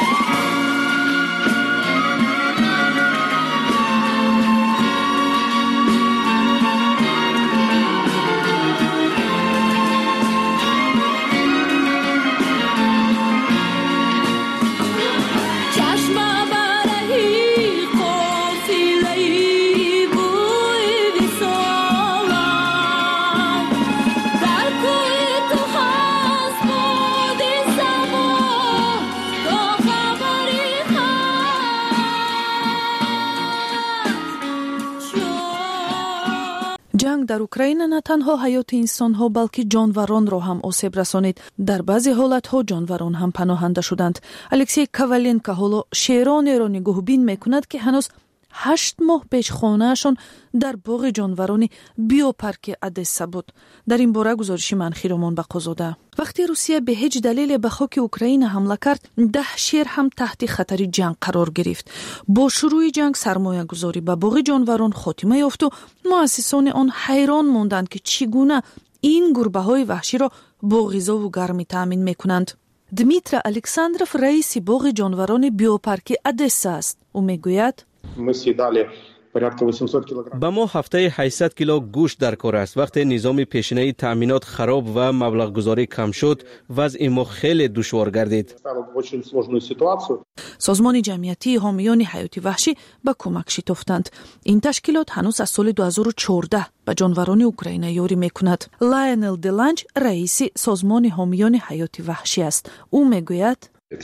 ҷанг дар Украина на танҳо ҳаёти инсонҳо балки ҷонваронро ҳам осеб расонид. Дар баъзе ҳолатҳо ҷонварон ҳам паноҳанда шуданд. Алексей Коваленко ҳоло шеронеро нигоҳубин мекунад ки ҳанӯз 8 моҳ пеш хонаашон дар боғи ҷонварони биопарки Одесса буд. Дар ин бора гузориши Манхиромон Бақозода. вақте Русия бе ҳеҷ далеле ба хоки Украина ҳамла кард, 10 шер ҳам таҳти хатари ҷанг қарор гирифт. бо шурӯи ҷанг сармоягузорӣ ба боғи ҷонварон хотима ёфту муассисони он ҳайрон монданд ки чӣ гуна ин гурбаҳои ваҳширо бо ғизову гармӣ таъмин мекунанд. Дмитро Александров раиси боғи ҷонварони биопарки Одесса аст. ӯ мегӯяд: Мы съедали порядка 800 килограмм. ба мо ҳафтаи 800 кило гӯшт дар кор аст. вақте низоми пешинаи таъминот хароб ва маблағгузорӣ кам шуд, вазъи мо хеле душвор гардид. созмони ҷамъиятии ҳомиёни ҳаёти ваҳшӣ ба кӯмак шитофтанд. ин ташкилот ҳанӯз аз соли 2014 ба ҷонварони Украина ёрӣ мекунад. Лайонел Деланҷ раиси созмони ҳомиёни ҳаёти ваҳшӣ аст. ӯ мегӯяд: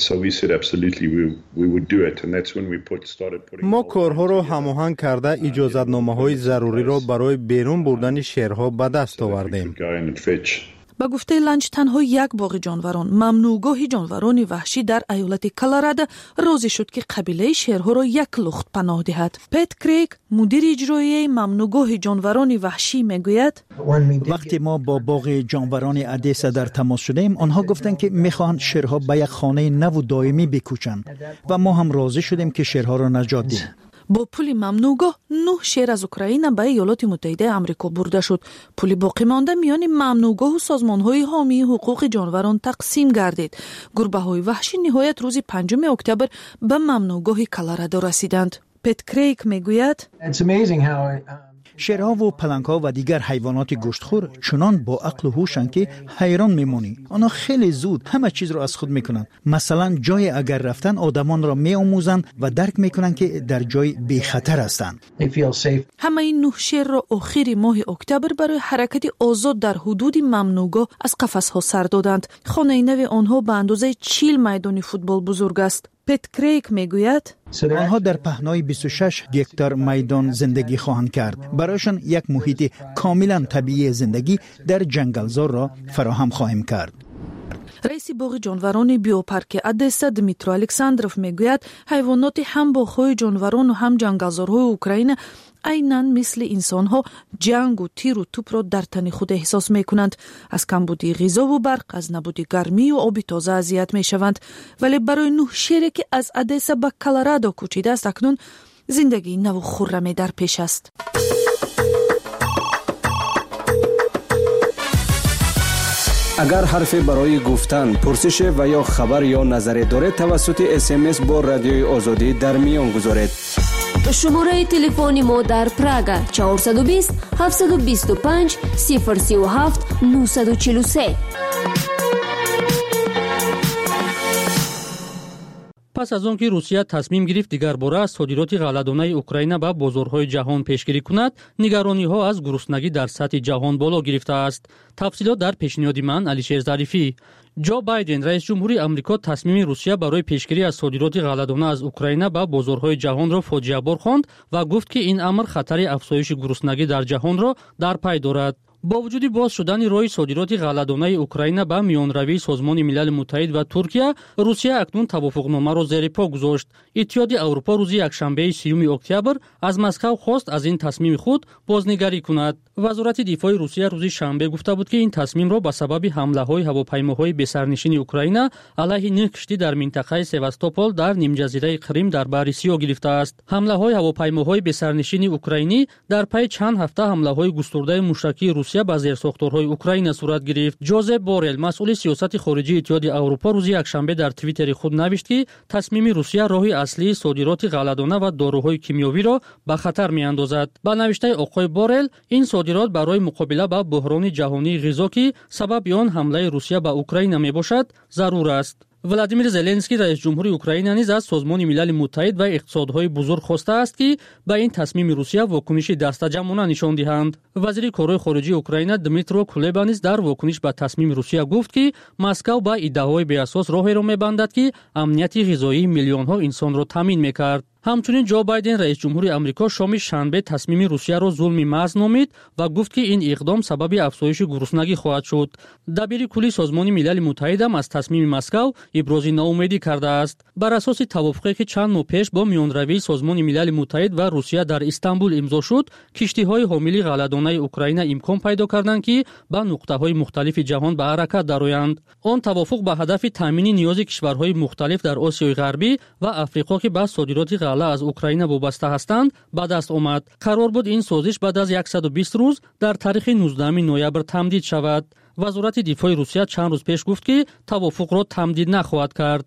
мо корҳоро ҳамоҳанг карда иҷозатномаҳои заруриро барои берун бурдани шерҳо ба даст овардем. ба гуфтаи Ланч танҳо як боғи ҷонварон, мамнӯъгоҳи ҷонварони ваҳшӣ дар аёлати Колорадо розӣ шуд ки қабилаи шерҳоро як лухт паноҳ диҳад. Пет Крейг, мудири иҷроияи мамнӯъгоҳи ҷонварони ваҳшӣ мегӯяд: вақте мо бо боғи ҷонварони Одесса дар тамос шудем, онҳо гуфтанд ки мехоҳанд шерҳо ба як хонаи наву доимӣ бикӯчанд ва мо ҳам розӣ шудем ки шерҳоро наҷот диҳем. бо пули мамнӯъгоҳ 9 шер аз Украина ба Иёлоти Муттаҳидаи Амрико бурда шуд. пули боқимонда миёни мамнӯъгоҳу созмонҳои ҳомии ҳуқуқи ҷонварон тақсим гардид. гурбаҳои ваҳшӣ ниҳоят рӯзи 5 октябр ба мамнӯъгоҳи Колорадо расиданд. Пет Крейг мегӯяд: шерҳову палангҳо ва дигар ҳайвоноти гӯштхӯр чунон бо ақлу ҳушанд ки ҳайрон мемонӣ. онҳо хеле зуд ҳама чизро аз худ мекунанд. масалан, ҷое агар рафтан одамонро меомӯзанд ва дарк мекунанд ки дар ҷои бехатар ҳастанд. ҳамаи 9 шерро охири моҳи октябр барои ҳаракати озод дар ҳудуди мамнӯъгоҳ аз қафасҳо сар доданд. хонаи нави онҳо ба андозаи 40 майдони футбол бузург аст. Пет Крейг мегӯяд: онҳо дар паҳнои 26 гектар майдон зиндагӣ хоҳанд кард. барояшон як муҳити комилан табиии зиндагӣ дар ҷангалзорро фароҳам хоҳем кард. раиси боғи ҷонварони биопарки Одесса Дмитро Александров мегӯяд, ҳайвоноти ҳам боғҳои ҷонварону ҳам ҷангалзорҳои Украина айнан мисли инсонҳо ҷангу тиру тупро дар тани худ эҳсос мекунанд. аз камбуди ғизову барқ, аз набуди гармию оби тоза азият мешаванд. вале барои 9 шере ки аз Одесса ба Колорадо кӯчидааст, акнун зиндагии наву хурраме дар пеш аст. агар ҳарфе барои гуфтан, пурсише ва ё хабар ё назаре доред, тавассути SMS бо Радиои Озодӣ дар миён гузоред. шумораи телефони мо дар Прага 420 725 037 943. пас аз он ки Русия тасмим гирифт дигарбора аз содироти ғалладонаи Украина ба бозорҳои ҷаҳон пешгирӣ кунад, нигарониҳо аз гуруснагӣ дар сатҳи ҷаҳон боло гирифтааст. Тафсилот дар пешниҳоди ман Алишер Зарифӣ. ҷо Байден раис ҷумҳури Амрико тасмими Русия барои пешгирӣ аз содироти ғалладона аз Украина ба бозорҳои ҷаҳонро фоҷиабор хонд ва гуфт ки ин амр хатари афзоиши гуруснагӣ дар ҷаҳонро дар пай дорад. با وجود باز شدن روی صادرات غله‌دانه اوکراین به میانروی سازمان ملل متحد و ترکیه، روسیه اکنون توافقنامه را زیر پا گذاشت. اتحاد اروپا روز یکشنبه 30 اکتبر از مسکو خواست از این تصمیم خود بازنگری کند. وزارت دفاع روسیه روز شنبه گفته بود که این تصمیم را به سبب حمله‌های هواپیماهای بسرنشین اوکراین علیه نیز کشتی در منطقه سواستوپول در نیمجزیره کریم در بررسی گرفته است. حمله‌های هواپیماهای بسرنشین اوکراینی در پی چند هفته حمله‌های گسترده مشترک روسیه به زیرساختارهای اوکراین صورت گرفت. جوزپ بورل، مسئول سیاست خارجی اتحاد اروپا، روز یکشنبه در توییتر خود نوشت که تصمیم روسیه راه اصلی صادرات غله‌دانه و داروهای کیمیایی را به خطر می‌اندازد. با نوشته آقای بورل، این صادرات برای مقابله با بحران جهانی غذا که سبب آن حمله روسیه به اوکراین میباشد ضرور است. ولادیمیر زلنسکی رئیس جمهوری اوکراین نیز از سازمان ملل متحد و اقتصادهای بزرگ خواسته است که به این تصمیم روسیه واکنش دستجمعانه نشان دهند. وزیر کارهای خارجی اوکراین دمیترو کولبا نیز در واکنش به تصمیم روسیه گفت که مسکو با ادعاهای بی‌اساس راهی را می‌بندد که امنیت غذایی میلیون‌ها انسان را تامین می‌کرد. همچنین جو بایدن رئیس جمهوری آمریکا شام شنبه تصمیم روسیه را ظلم محض نامید و گفت که این اقدام سبب افزایش گرسنگی خواهد شد. دبیر کلی سازمان ملل متحد هم از تصمیم مسکو ابراز ناامیدی کرده است. بر اساس توافقی که چند ماه پیش با میانروی سازمان ملل متحد و روسیه در استانبول امضا شد، کشتی‌های حامل غله‌دانه اوکراین امکان پیدا کردند که به نقطه‌های مختلف جهان به حرکت درآیند. آن توافق به هدف تامین نیاز کشورهای مختلف در آسیای غربی و آفریقا که به صادرات از اوکراین وابسته هستند به دست آمد. قرار بود این سازش بعد از 120 روز در تاریخ 19 نوامبر تمدید شود. وزارت دفاع روسیه چند روز پیش گفت که توافق را تمدید نخواهد کرد.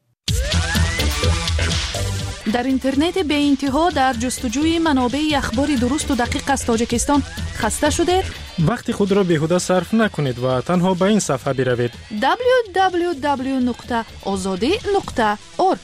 در اینترنت به انتها در جستجوی منابع اخباری درست و دقیق از تاجیکستان خسته شدید؟ وقت خود را بیهوده صرف نکنید و تنها به این صفحه بروید: www.azadi.org.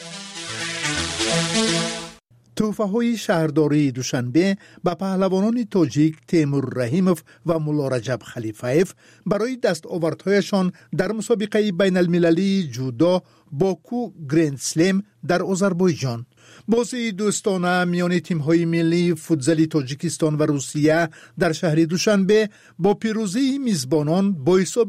توفه‌های شهرداری دوشنبه به پهلوانان تاجیک تیمور رحیموف و مولا رجب خلیفایف برای دستاوردهایشان در مسابقه بین المللی جودو باکو گرند سلم در آذربایجان. بازی دوستانه میان تیم‌های ملی فوتزال تاجیکستان و روسیه در شهر دوشنبه با پیروزی میزبانان با حساب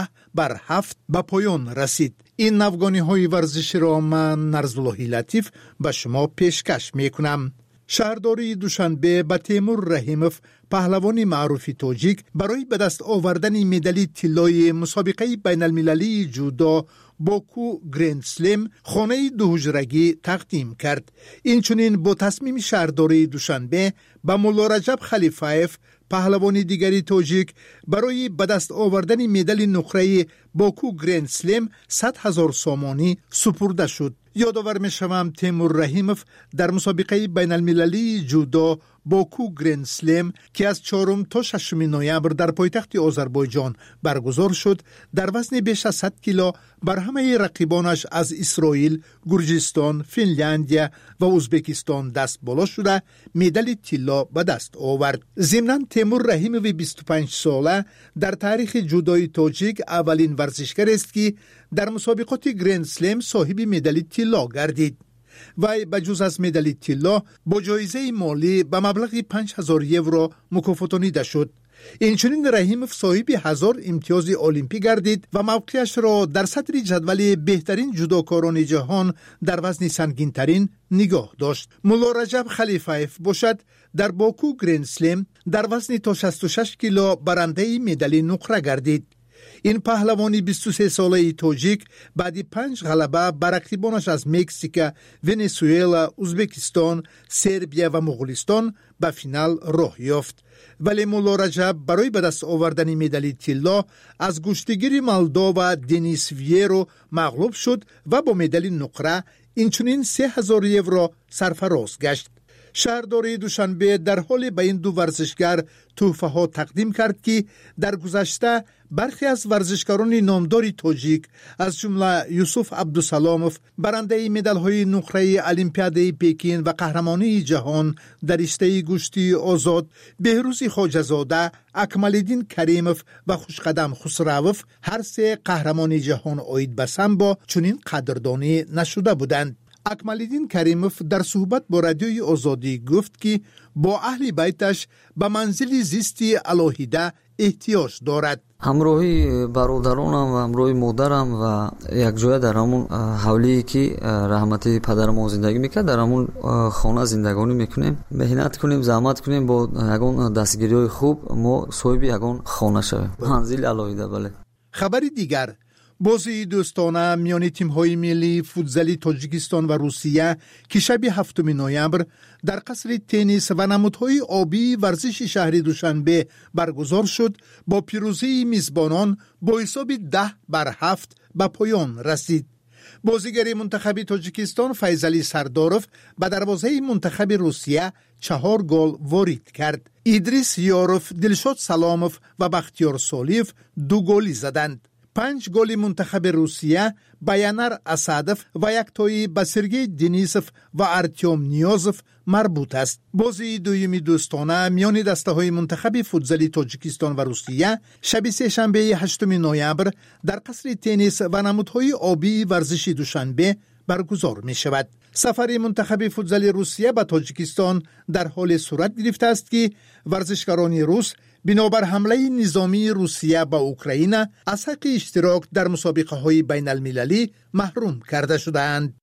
10-7 به پایان رسید. این افغانی‌های ورزشی را من نرزالله لطیف به شما پیشکش میکنم. شهرداری دوشنبه به تیمور رحیموف پهلوان معروف تاجیک برای به دست آوردن مدال طلای مسابقه بین المللی جودو باکو گرند سلم خانه دو حجرگی تقدیم کرد. این چنین با تصمیم شهرداری دوشنبه به مولا رجب خلیفایف پهلوان دیگری تاجیک برای به دست آوردن مدال نقره باکو گرند سلم 100,000 سامانی سپرده شد. یادآور می‌شوم تیمور رحیموف در مسابقه بین المللی جودو باکو گرند سلم که از 4 تا 6 نوامبر در پایتخت آذربایجان برگزار شد در وزن بیش از 100 کیلو بر همه رقیبانش از اسرائیل، گرجستان، فنلاندیا و ازبکستان دست بالا شده مدال طلا به دست آورد. ضمناً تیمور رحیموف 25 ساله در تاریخ جودوی تاجیک اولین ورزشکار است که در مسابقات گرند سلم صاحب مدال طلا گردید. وی بجز از مدال طلا با جایزه مالی به مبلغ 5,000 یورو مکافاتانیده شد. اینچنین رحیموف صاحب 1000 امتیاز المپیک گردید و موقعش را در صدر جدول بهترین جودوکاران جهان در وزن سنگین‌ترین نگاه داشت. مولا رجب خلیفایف باشد در باکو گرند سلم در وزن تا 66 کیلو برنده مدال نقره گردید. این پهلوانی 23 ساله تاجیک بعد 5 غلبه بر رقیبانش از مکزیک، ونزوئلا، ازبکستان، سربیا و مغولستان به فینال راه یافت. ولی مولا رجب برای به دست آوردن مدال طلا از گشتگیر مولداوا دنیس ویرو مغلوب شد و با مدال نقره اینچنین 3,000 یورو سرفراز گشت. شهرداری دوشنبه در حال به این دو ورزشگر تحفه ها تقدیم کرد که در گذشته برخی از ورزشکاران نامدار تاجیک از جمله یوسف عبدالسلاموف برنده مدال های نقره المپیاد پکین و قهرمانی جهان در رشته گشتی آزاد، بهروز خواجه‌زاده، اکمالالدین کریموف و خوشقدم خسروف هر سه قهرمانی جهان عاید به سامبو چنین قدردانی نشده بودند. اکمالالدین کریموف در صحبت با رادیوی آزادی گفت که با اهل بیتش به منزل زیستی الهیده احتیاج دارد. همراهی برادرانم و همراهی مادرم و یک جای در همون حولی که رحمتی پدر ما زندگی میکرد در همون خانه زندگانی میکنیم، مهنت کنیم، زحمت کنیم، با یگان دستگیری خوب ما صاحب یگان خانه شویم. منزل علایده. بله. خبری دیگر، بازی دوستانه میان تیم‌های ملی فوتزالی تاجیکستان و روسیه که شب 7 نوامبر در قصر تنیس و نمودهای آبی ورزش شهر دوشنبه برگزار شد با پیروزی میزبانان با حساب 10-7 به پایان رسید. بازیگر منتخب تاجیکستان فیضعلی سرداروف به دروازه منتخب روسیه 4 گل وارد کرد. ایدریس یاروف، دلشاد سلاموف و بختیار سالیف 2 گلی زدند. 5 گل منتخب روسیه بیانر اسادف و یک تایی به سرگی دنیسوف و ارتیوم نیازوف مربوط است. بازی دویمی دوستانه میان دسته های منتخب فوتزالی تاجیکستان و روسیه شب سه‌شنبه 8 نوامبر در قصر تنیس و نمودهای آبی ورزش دوشنبه برگزار می شود. سفر منتخب فوتزالی روسیه به تاجیکستان در حال صورت گرفته است که ورزشکاران روس بنابر حمله نظامی روسیه به اوکراین از حق اشتراک در مسابقه های بین المللی محروم کرده شدند.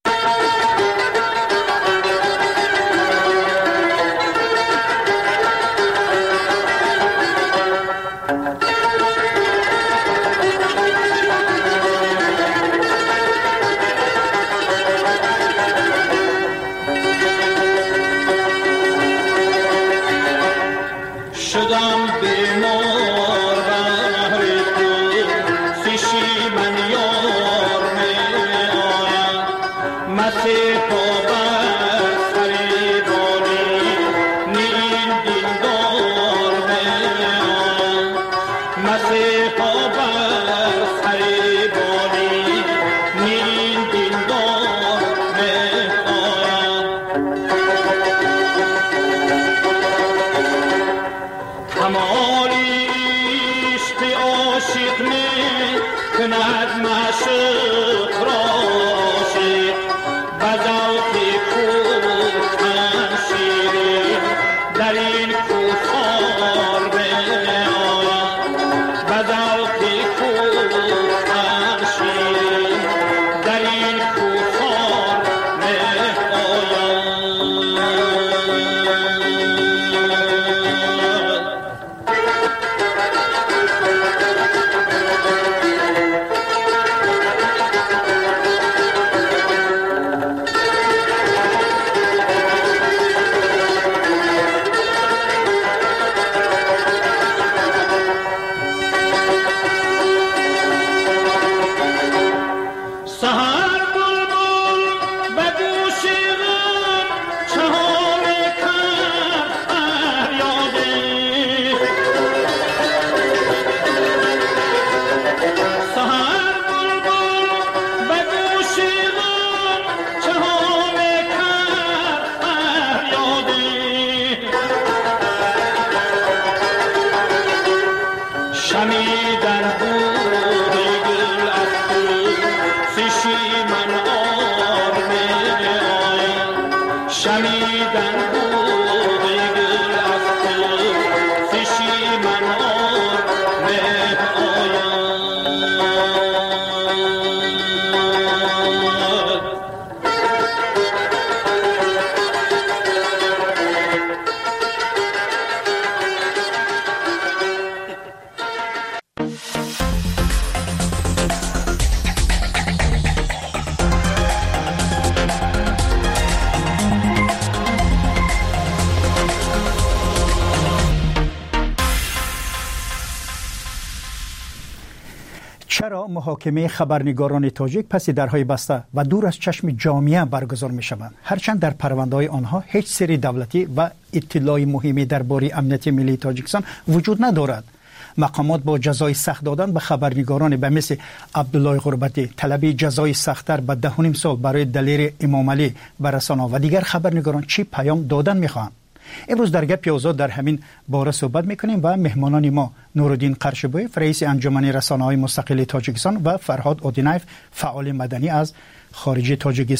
چرا محاکمه خبرنگاران تاجیک پس درهای بسته و دور از چشم جامعه برگزار می شوند؟ هرچند در پرونده‌های آنها هیچ سری دولتی و اطلاع مهمی درباره امنیت ملی تاجیکستان وجود ندارد. مقامات با جزای سخت دادن به خبرنگاران به مثل عبدالله غربتی، طلبی جزای سخت‌تر به 10.5 سال برای دلیر امام علی به رسانه‌ها و دیگر خبرنگاران چی پیام دادن می‌خواهند؟ امروز در گپ آزاد در همین باره صحبت میکنیم و مهمانان ما نورالدین قرشبویف رئیس انجمن رسانه‌های مستقل تاجیکستان و فرهاد اودینایف فعال مدنی از خارج تاجیکستان.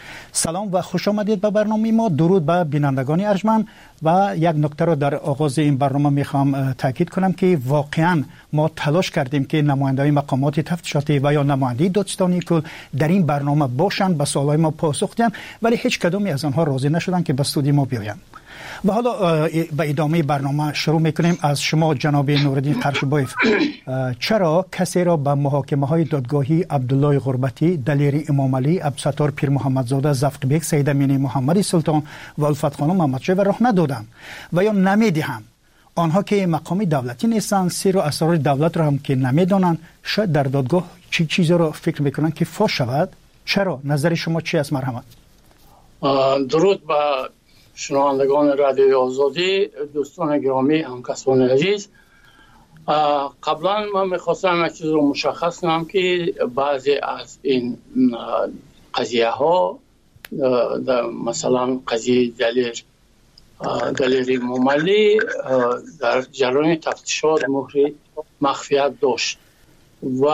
سلام و خوش آمدید به برنامه ما. درود به بینندگان ارجمند و یک نکته رو در آغاز این برنامه میخوام تاکید کنم که واقعا ما تلاش کردیم که نماینده‌های مقامات تفتیشاتی و یا نماینده دادستانی کل در این برنامه باشند، به سوالای ما پاسخ دهند، ولی هیچ کدومی از آنها راضی نشدن که به استودیو ما بیایند. و حالا به ادامه برنامه شروع میکنیم. از شما جناب نورالدین قرشبایف، چرا کسی را به محاکمه های دادگاهی عبدالله غربتی، دلیر امام علی، عبدالستار پیر محمدزاده، زفق بیگ، سید امینی محمد سلطان و الفت خانم محمدشاه راه ندادند و یا نمیدهند؟ آنها که مقام دولتی نیستند، سر و اسرار دولت را هم که نمیدانند، شاید در دادگاه چی چیزی را فکر میکنند که فاش شود؟ چرا؟ نظر شما چی است؟ مرحمت. درود با شنوندگان رادیوی آزادی، دوستان گرامی، همکاسان عزیز. قبلا من میخواستم یک چیز رو مشخص کنم که بعضی از این قضیه ها، مثلا قضیه دلیر امام علی در جریان تفتیشات مهر مخفیت داشت و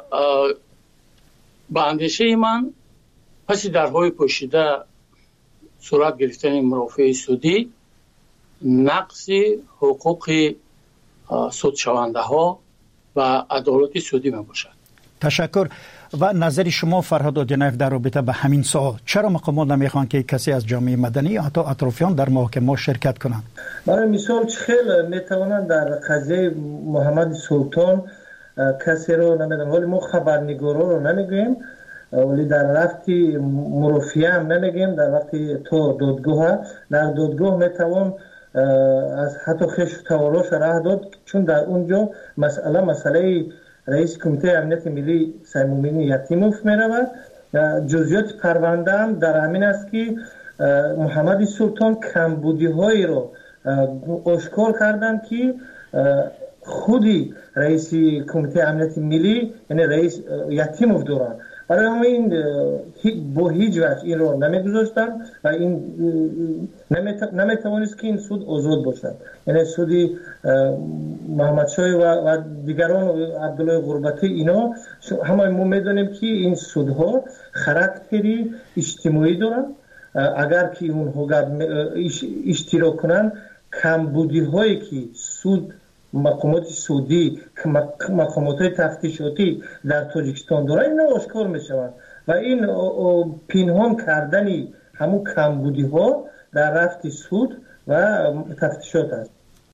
به اندیشه من پس درهای پوشیده صورت گرفتن مرافع سودی نقض حقوق سودشونده ها و عدالت سودی می باشد. تشکر. و نظر شما فرهاد آدینایف در رابطه به همین سوال، چرا مقامات نمیخوان که کسی از جامعه مدنی یا حتی اطرافیان در محاکمه شرکت کنند؟ برای مثال خیلی میتوانند در قضیه محمد سلطان کسی رو نمیدونم، ولی ما خبرنگارا رو نمیگیم، ولی در وقتی مرافعه هم نمیگیم، در وقتی تو دادگاه، در دادگاه میتوان از حتی خش توالاش راه داد، چون در اونجا مسئله رئیس کمیته امنیت ملی سیمومینی یتیموف میرود. جزئیات پرونده هم در همین است که محمد سلطان کمبودی هایی رو آشکار کردن که خودی رئیس کمیته امنیت ملی یعنی رئیس یتیموف دارن. برای همین با هیچ وجه این رو نمیگذاشتن و این نمیتوانست که این سود آزاد باشد. یعنی سودی محمدشاه و دیگران عبدالله غربتی اینا همه ما میدونیم که این سودها خاراکتری اجتماعی دارن. اگر که اونها اشتراک کنن، کمبودی هایی که سود مقامات سودی، مقامات تفتیشاتی در تاجیکستان داره اینا آشکار میشوند و این پنهان کردنی همون کمبودی ها در رفت سود و تفتیشات است.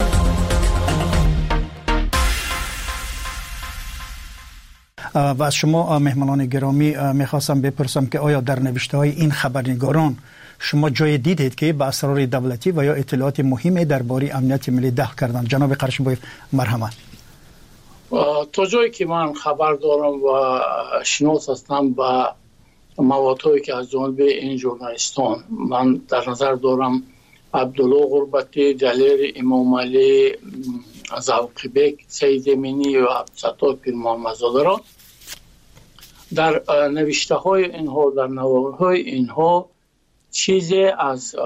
و از شما مهمانان گرامی میخواستم بپرسم که آیا در نوشته های این خبرنگاران شما جای دیدید که به اسرار دولتی و یا اطلاعات مهمی درباره امنیت ملی دخل کردن؟ جناب قرشبایف مرحمت. تا جایی که من خبر دارم و شناس هستم به موادهایی که از جانب این ژورنالیستان من در نظر دارم، عبدالله غربتی، دلیر امام علی، زفق بیگ، سید امینی و عبدالستار پیر محمدزاده را در نوشته های اینها، در نوارهای های اینها چیزی از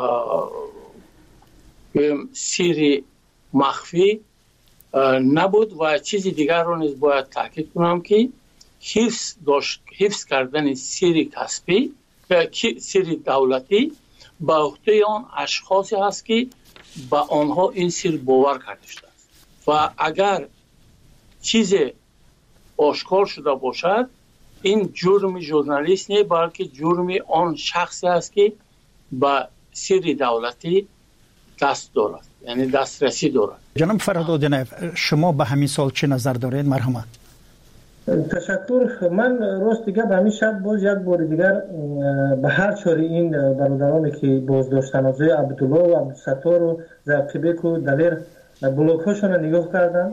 سری مخفی نبود و چیزی دیگر رو نیز باید تاکید کنم که حفظ کردن سری کسبی، سری دولتی به عهده آن اشخاصی هست که به آنها این سر باور کرده شده است و اگر چیزی آشکار شده باشد، این جرم ژورنالیست نه، بلکه جرم آن شخصی است که با سری دولتی دست دارد، یعنی دسترسی دارد. جناب فرهاد آدینایف، شما به همین سال چه نظر دارید؟ مرحمت. تشکر. من راست دیگه به همین شب باز یک بار دیگر به هر چاری این برادرانی که بازداشتن از عبدالله و عبدالستار و زفق بیگ و دلیر بلاک هاشون نگاه کردن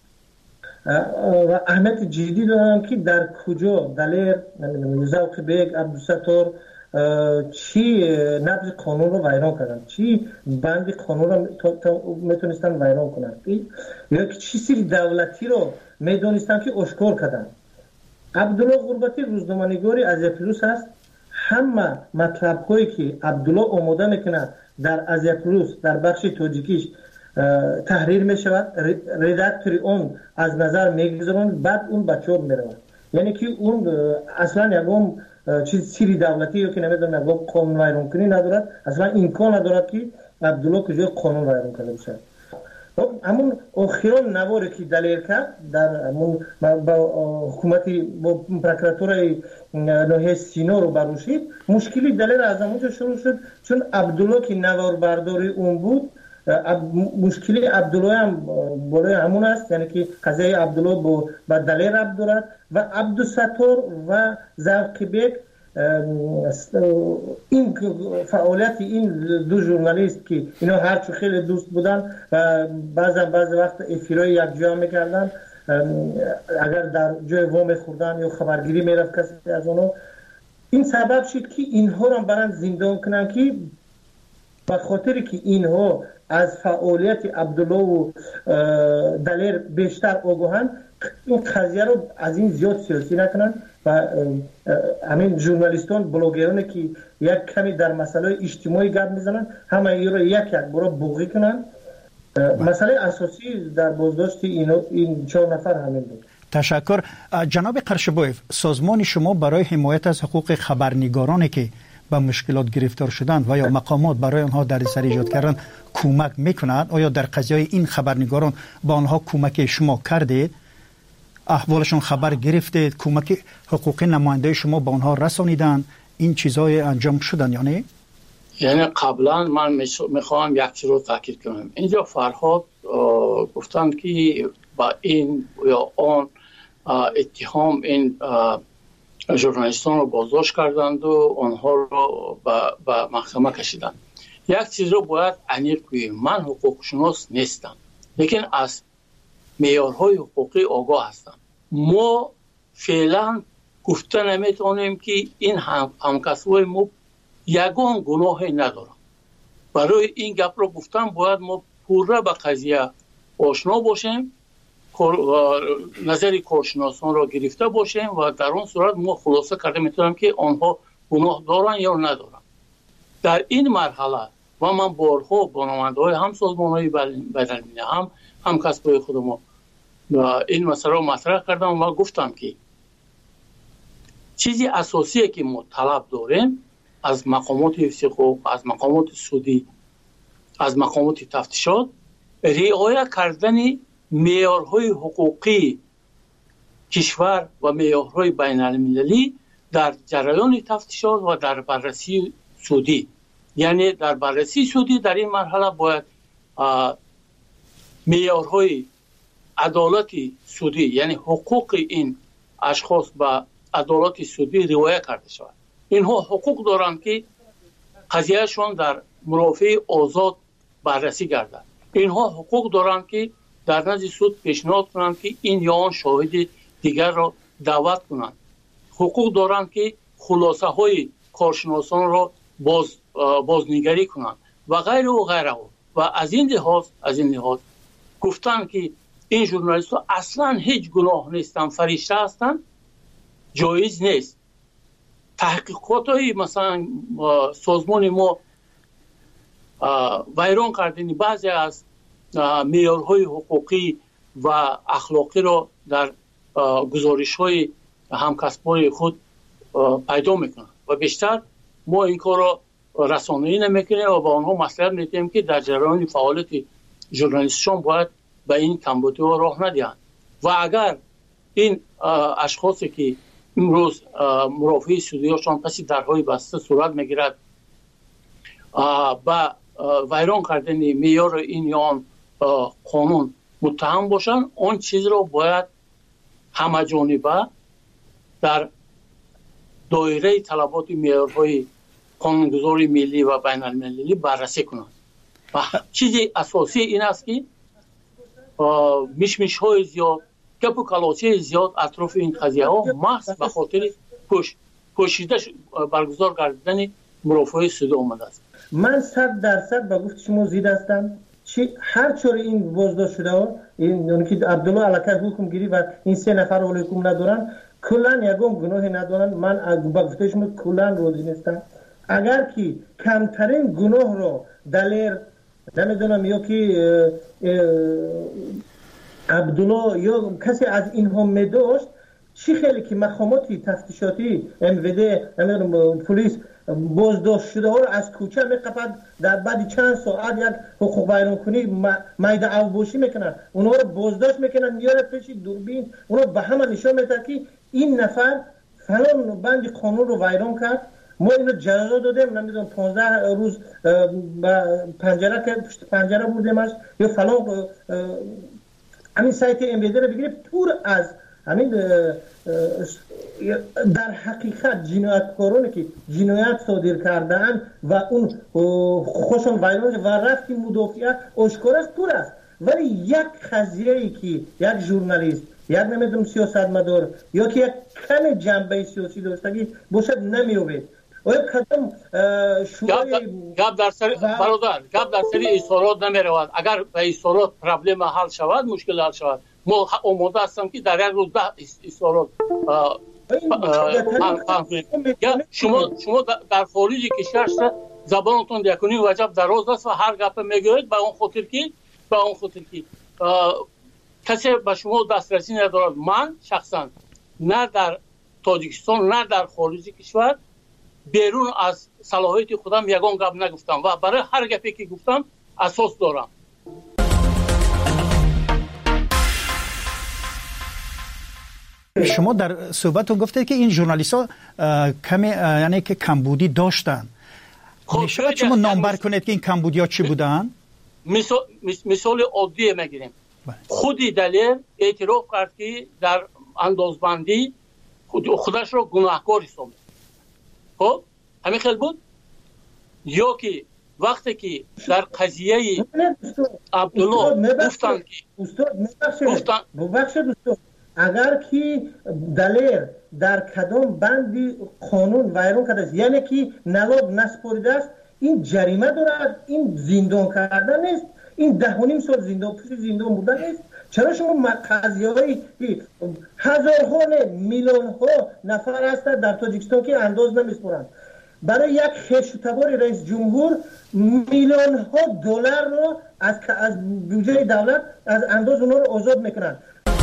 و اهمیت جدی دارن که در کجا دلیر، زفق بیگ، عبدالستار چی نقض قانون رو ویران کردن، چی بند قانون رو میتونستن ویران کنن، یا چی سری دولتی رو میدونستن که آشکار کردن. عبدالله غربتی روزنامه‌نگاری از پلوس است. همه مطلب هایی که عبدالله آماده میکنه در از پلوس در بخش تاجیکیش تحریر میشود، ردکتوری اون از نظر میگذارن، بعد اون به چاپ میرود. یعنی که اون اصلا یکم چیز سری دولتی یا که نمیدونم نگاه قانون ویران کنی ندارد، اصلا امکان ندارد که عبدالله کجای قانون ویران کنه بشه. همون آخران نواری که دلیر کرد در همون با حکومتی با پروکراتورای ناحیه سینا رو بروشید، مشکلی دلیر از همونجا شروع شد چون عبدالله که نوار برداری اون بود. مشکلی عبدالله هم بالای همون است، یعنی که قضیه عبدالله با دلیر ربط دارد و عبدالستار و زوقی این فعالیت این دو ژورنالیست که اینا هرچو خیلی دوست بودن و بعضی وقت افیرای یک جا میکردن، اگر در جای وام خوردن یا خبرگیری میرفت کسی از اونو، این سبب شد که اینها رو برن زندان کنن که به خاطر که اینها از فعالیت عبدالله و دلیر بیشتر آگاهن، این قضیه رو از این زیاد سیاسی نکنن و همین ژورنالیستان بلاگرانی که یک کمی در مسئله اجتماعی گپ میزنن همه این رو یک برای بوغی کنن. مسئله اساسی در بازداشت این 4 نفر همین بود. تشکر. جناب قرشبویف، سازمان شما برای حمایت از حقوق خبرنگارانی که به مشکلات گرفتار شدند و یا مقامات برای آنها دردسر ایجاد کردن کمک میکند؟ آیا در قضیه این خبرنگاران با آنها کمک شما کردید؟ احوالشون خبر گرفتید؟ کمک حقوقی نماینده شما با آنها رسانیدن؟ این چیزای انجام شدن یا نه؟ یعنی قبلا من میخوام یک چیز رو تاکید کنم. اینجا فرهاد گفتند که با این یا آن اتهام این ژورنالیستان رو بازداشت کردند و آنها رو به محکمه کشیدند. یک چیز رو باید عمیق بگویم، من حقوق شناس نیستم، لیکن از معیارهای حقوقی آگاه هستم. ما فعلا گفته نمیتونیم که این همکسبای ما یگان گناهی ندارن. برای این گپ رو گفتم باید ما پوره به قضیه آشنا باشیم، نظر کارشناسان را گرفته باشیم و در اون صورت ما خلاصه کرده میتونم که آنها گناه دارن یا ندارن. در این مرحله و من بارها با نماینده‌های هم سازمان‌های بین‌المللی هم کسبای خودم این مسئله رو مطرح کردم و گفتم که چیزی اساسیه که ما طلب داریم از مقامات حفظ حقوق، از مقامات سودی، از مقامات تفتیشات، رعایت کردن معیارهای حقوقی کشور و معیارهای بین‌المللی در جریان تفتیشات و در بررسی سودی. یعنی در بررسی سودی در این مرحله باید معیارهای عدالت سودی، یعنی حقوق این اشخاص به عدالت سودی رعایت کرده شود. اینها حقوق دارند که قضیهشون در مرافع آزاد بررسی گردد. اینها حقوق دارند که در نزد سود پیشنهاد کنند که این یا آن شاهد دیگر را دعوت کنند. حقوق دارند که خلاصه های کارشناسان را بازنگری کنند و غیره و غیره. و از این لحاظ گفتن که این ژورنالیست ها اصلا هیچ گناه نیستن، فرشته هستن، جایز نیست. تحقیقات های مثلا سازمان ما ویران کردن بعضی از معیارهای حقوقی و اخلاقی را در گزارش های همکسبای خود پیدا میکنن و بیشتر ما این کار را رسانه‌ای نمیکنیم و با آنها مصلحت میدیم که در جریان فعالیت ژورنالیستشون باید به این کمبودی ها راه ندهند. و اگر این اشخاصی که امروز مرافع سودی هاشون پس درهای بسته صورت میگیرد با ویران کردن معیار این یا آن قانون متهم باشن، آن چیز را باید همه جانبه در دایره طلبات معیارهای قانونگذاری ملی و بین المللی بررسی کنند. و چیزی اساسی این است که مشمش های زیاد، گپ و کلاچه زیاد اطراف این قضیه ها محض به خاطر پوشیده برگزار کردن مرافع سودی آمده است. من 100% به گفت شما زید هستم. هر چور این بازداشت شده ها، این که عبدالله علاکه حکم گیری و این 3 نفر ولی حکم ندارن، کلن یکم گناه ندارن. من به گفته شما کلن روزی نیستم. اگر که کمترین گناه رو دلیر نمیدونم یا که عبدالله یا کسی از اینها میداشت، چی خیلی که مقامات تفتیشاتی MVD پلیس بازداشت شده ها رو از کوچه میقپد، در بعد چند ساعت یک حقوق بیانکنی میده اوباشی میکنن، اونها رو بازداشت میکنن، میاره پیش دوربین، اونها به همه نشان میده که این نفر فلان بند قانون رو ویران کرد. ما اینو جزا دادیم، نمیدونم 15 روز پنجره که پشت پنجره بردیمش یا فلان. همین سایت MVD رو بگیریم پر از همین در حقیقت جنایتکارانی که جنایت صادر کردن و اون خوشون ویران و رفتی مدافعه آشکار است، پر است. ولی یک قضیه‌ای که یک ژورنالیست، یک نمیدونم سیاستمدار یا که یک کم جنبه سیاسی داشتگی باشد نمیوید. گپ در سری برادر، گپ در سری اصالات نمیرود. اگر به اصالات پرابلم حل شود، مشکل حل شود، ما آماده هستم که در یک روز 10 اصالات شما در خارج کشور زبانتون یکنی وجب دراز است و هر گپ میگوید به اون خاطر که کسی به شما دسترسی ندارد. من شخصا نه در تاجیکستان نه در خارج کشور بیرون از صلاحیت خودم یگان گپ نگفتم و برای هر گپی که گفتم اساس دارم. شما در صحبتتون گفتید که این ژورنالیست‌ها کمی یعنی که کمبودی داشتن. میشه شما نامبر کنید که این کمبودی‌ها چی بودن؟ مثال عادی میگیریم. خودی دلیل اعتراف کرد که در اندازبندی خودش رو گناهکار حساب کرد. خب همین خیلی بود. یا که وقتی که در قضیه عبدالله گفتن که اگر که دلیل در کدام بندی قانون ویران کرده است، یعنی که نلاد نسپاریده است، این جریمه دارد، این زندان کردن نیست، این 10.5 سال زندان بودن نیست. چرا شما قضیه‌ای هزارها میلیون‌ها نفر هستند در تاجیکستان که انداز نمیسپارند؟ برای یک خشتبار رئیس جمهور میلیون‌ها دلار رو از بودجه دولت از انداز اونها رو آزاد میکنند.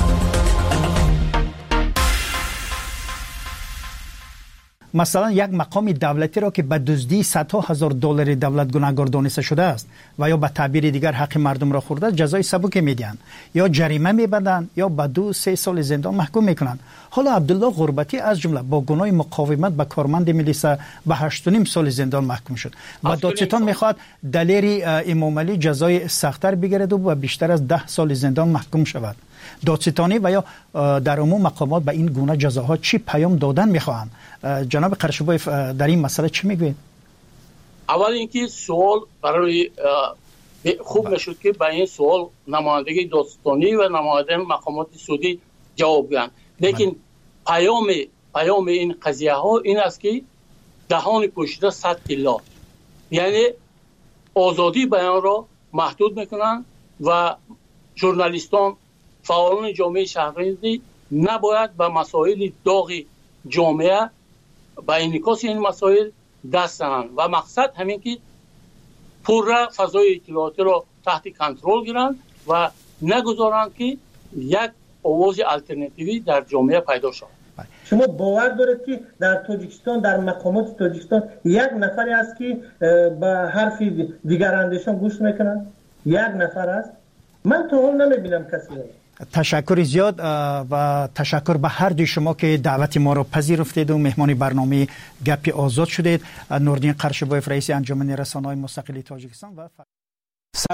مثلا یک مقام دولتی را که به دزدی صدها هزار دلار دولت گناهکار دانسته شده است و یا به تعبیر دیگر حق مردم را خورده است، جزای سبک میدن یا جریمه میبندند یا به 2-3 سال زندان محکوم میکنند. حالا عبدالله غربتی از جمله با گناه مقاومت به کارمند ملیسا به 8.5 سال زندان محکوم شد و دادستان میخواد دلیری امام علی جزای سخت‌تر بگیرد و بیشتر از 10 سال زندان محکوم شود. دادستانی و یا در عموم مقامات به این گونه جزاها چی پیام دادن میخواهند؟ جناب قرشبایف در این مسئله چی میگوید؟ اول اینکه سوال برای خوب نشد که به این سوال نمایندگی دادستانی و نماینده مقامات سعودی جواب بدن. لیکن پیام این قضیه ها این است که دهان پوشیده 100 تلا، یعنی آزادی بیان را محدود میکنن و ژورنالیستان، فعالان جامعه شهروندی نباید به مسائل داغ جامعه به انعکاس این مسائل دست زنند و مقصد همین که پورا فضای اطلاعاتی را تحت کنترل گیرند و نگذارند که یک آواز الटरनेटिवی در جامعه پیدا شود. شما باور دارید که در تاجیکستان، در مقامات تاجیکستان یک نفری است که به حرف دیگر اندیشان گوش میکنن؟ یک نفر است؟ من تا حال نمیبینم کسی را. تشکر زیاد و تشکر به هر دوی شما که دعوت ما را پذیرفتید و مهمان برنامه گپ آزاد شدید. نوردین قرشبایف رئیس انجمن رسانه‌های مستقل تاجیکستان و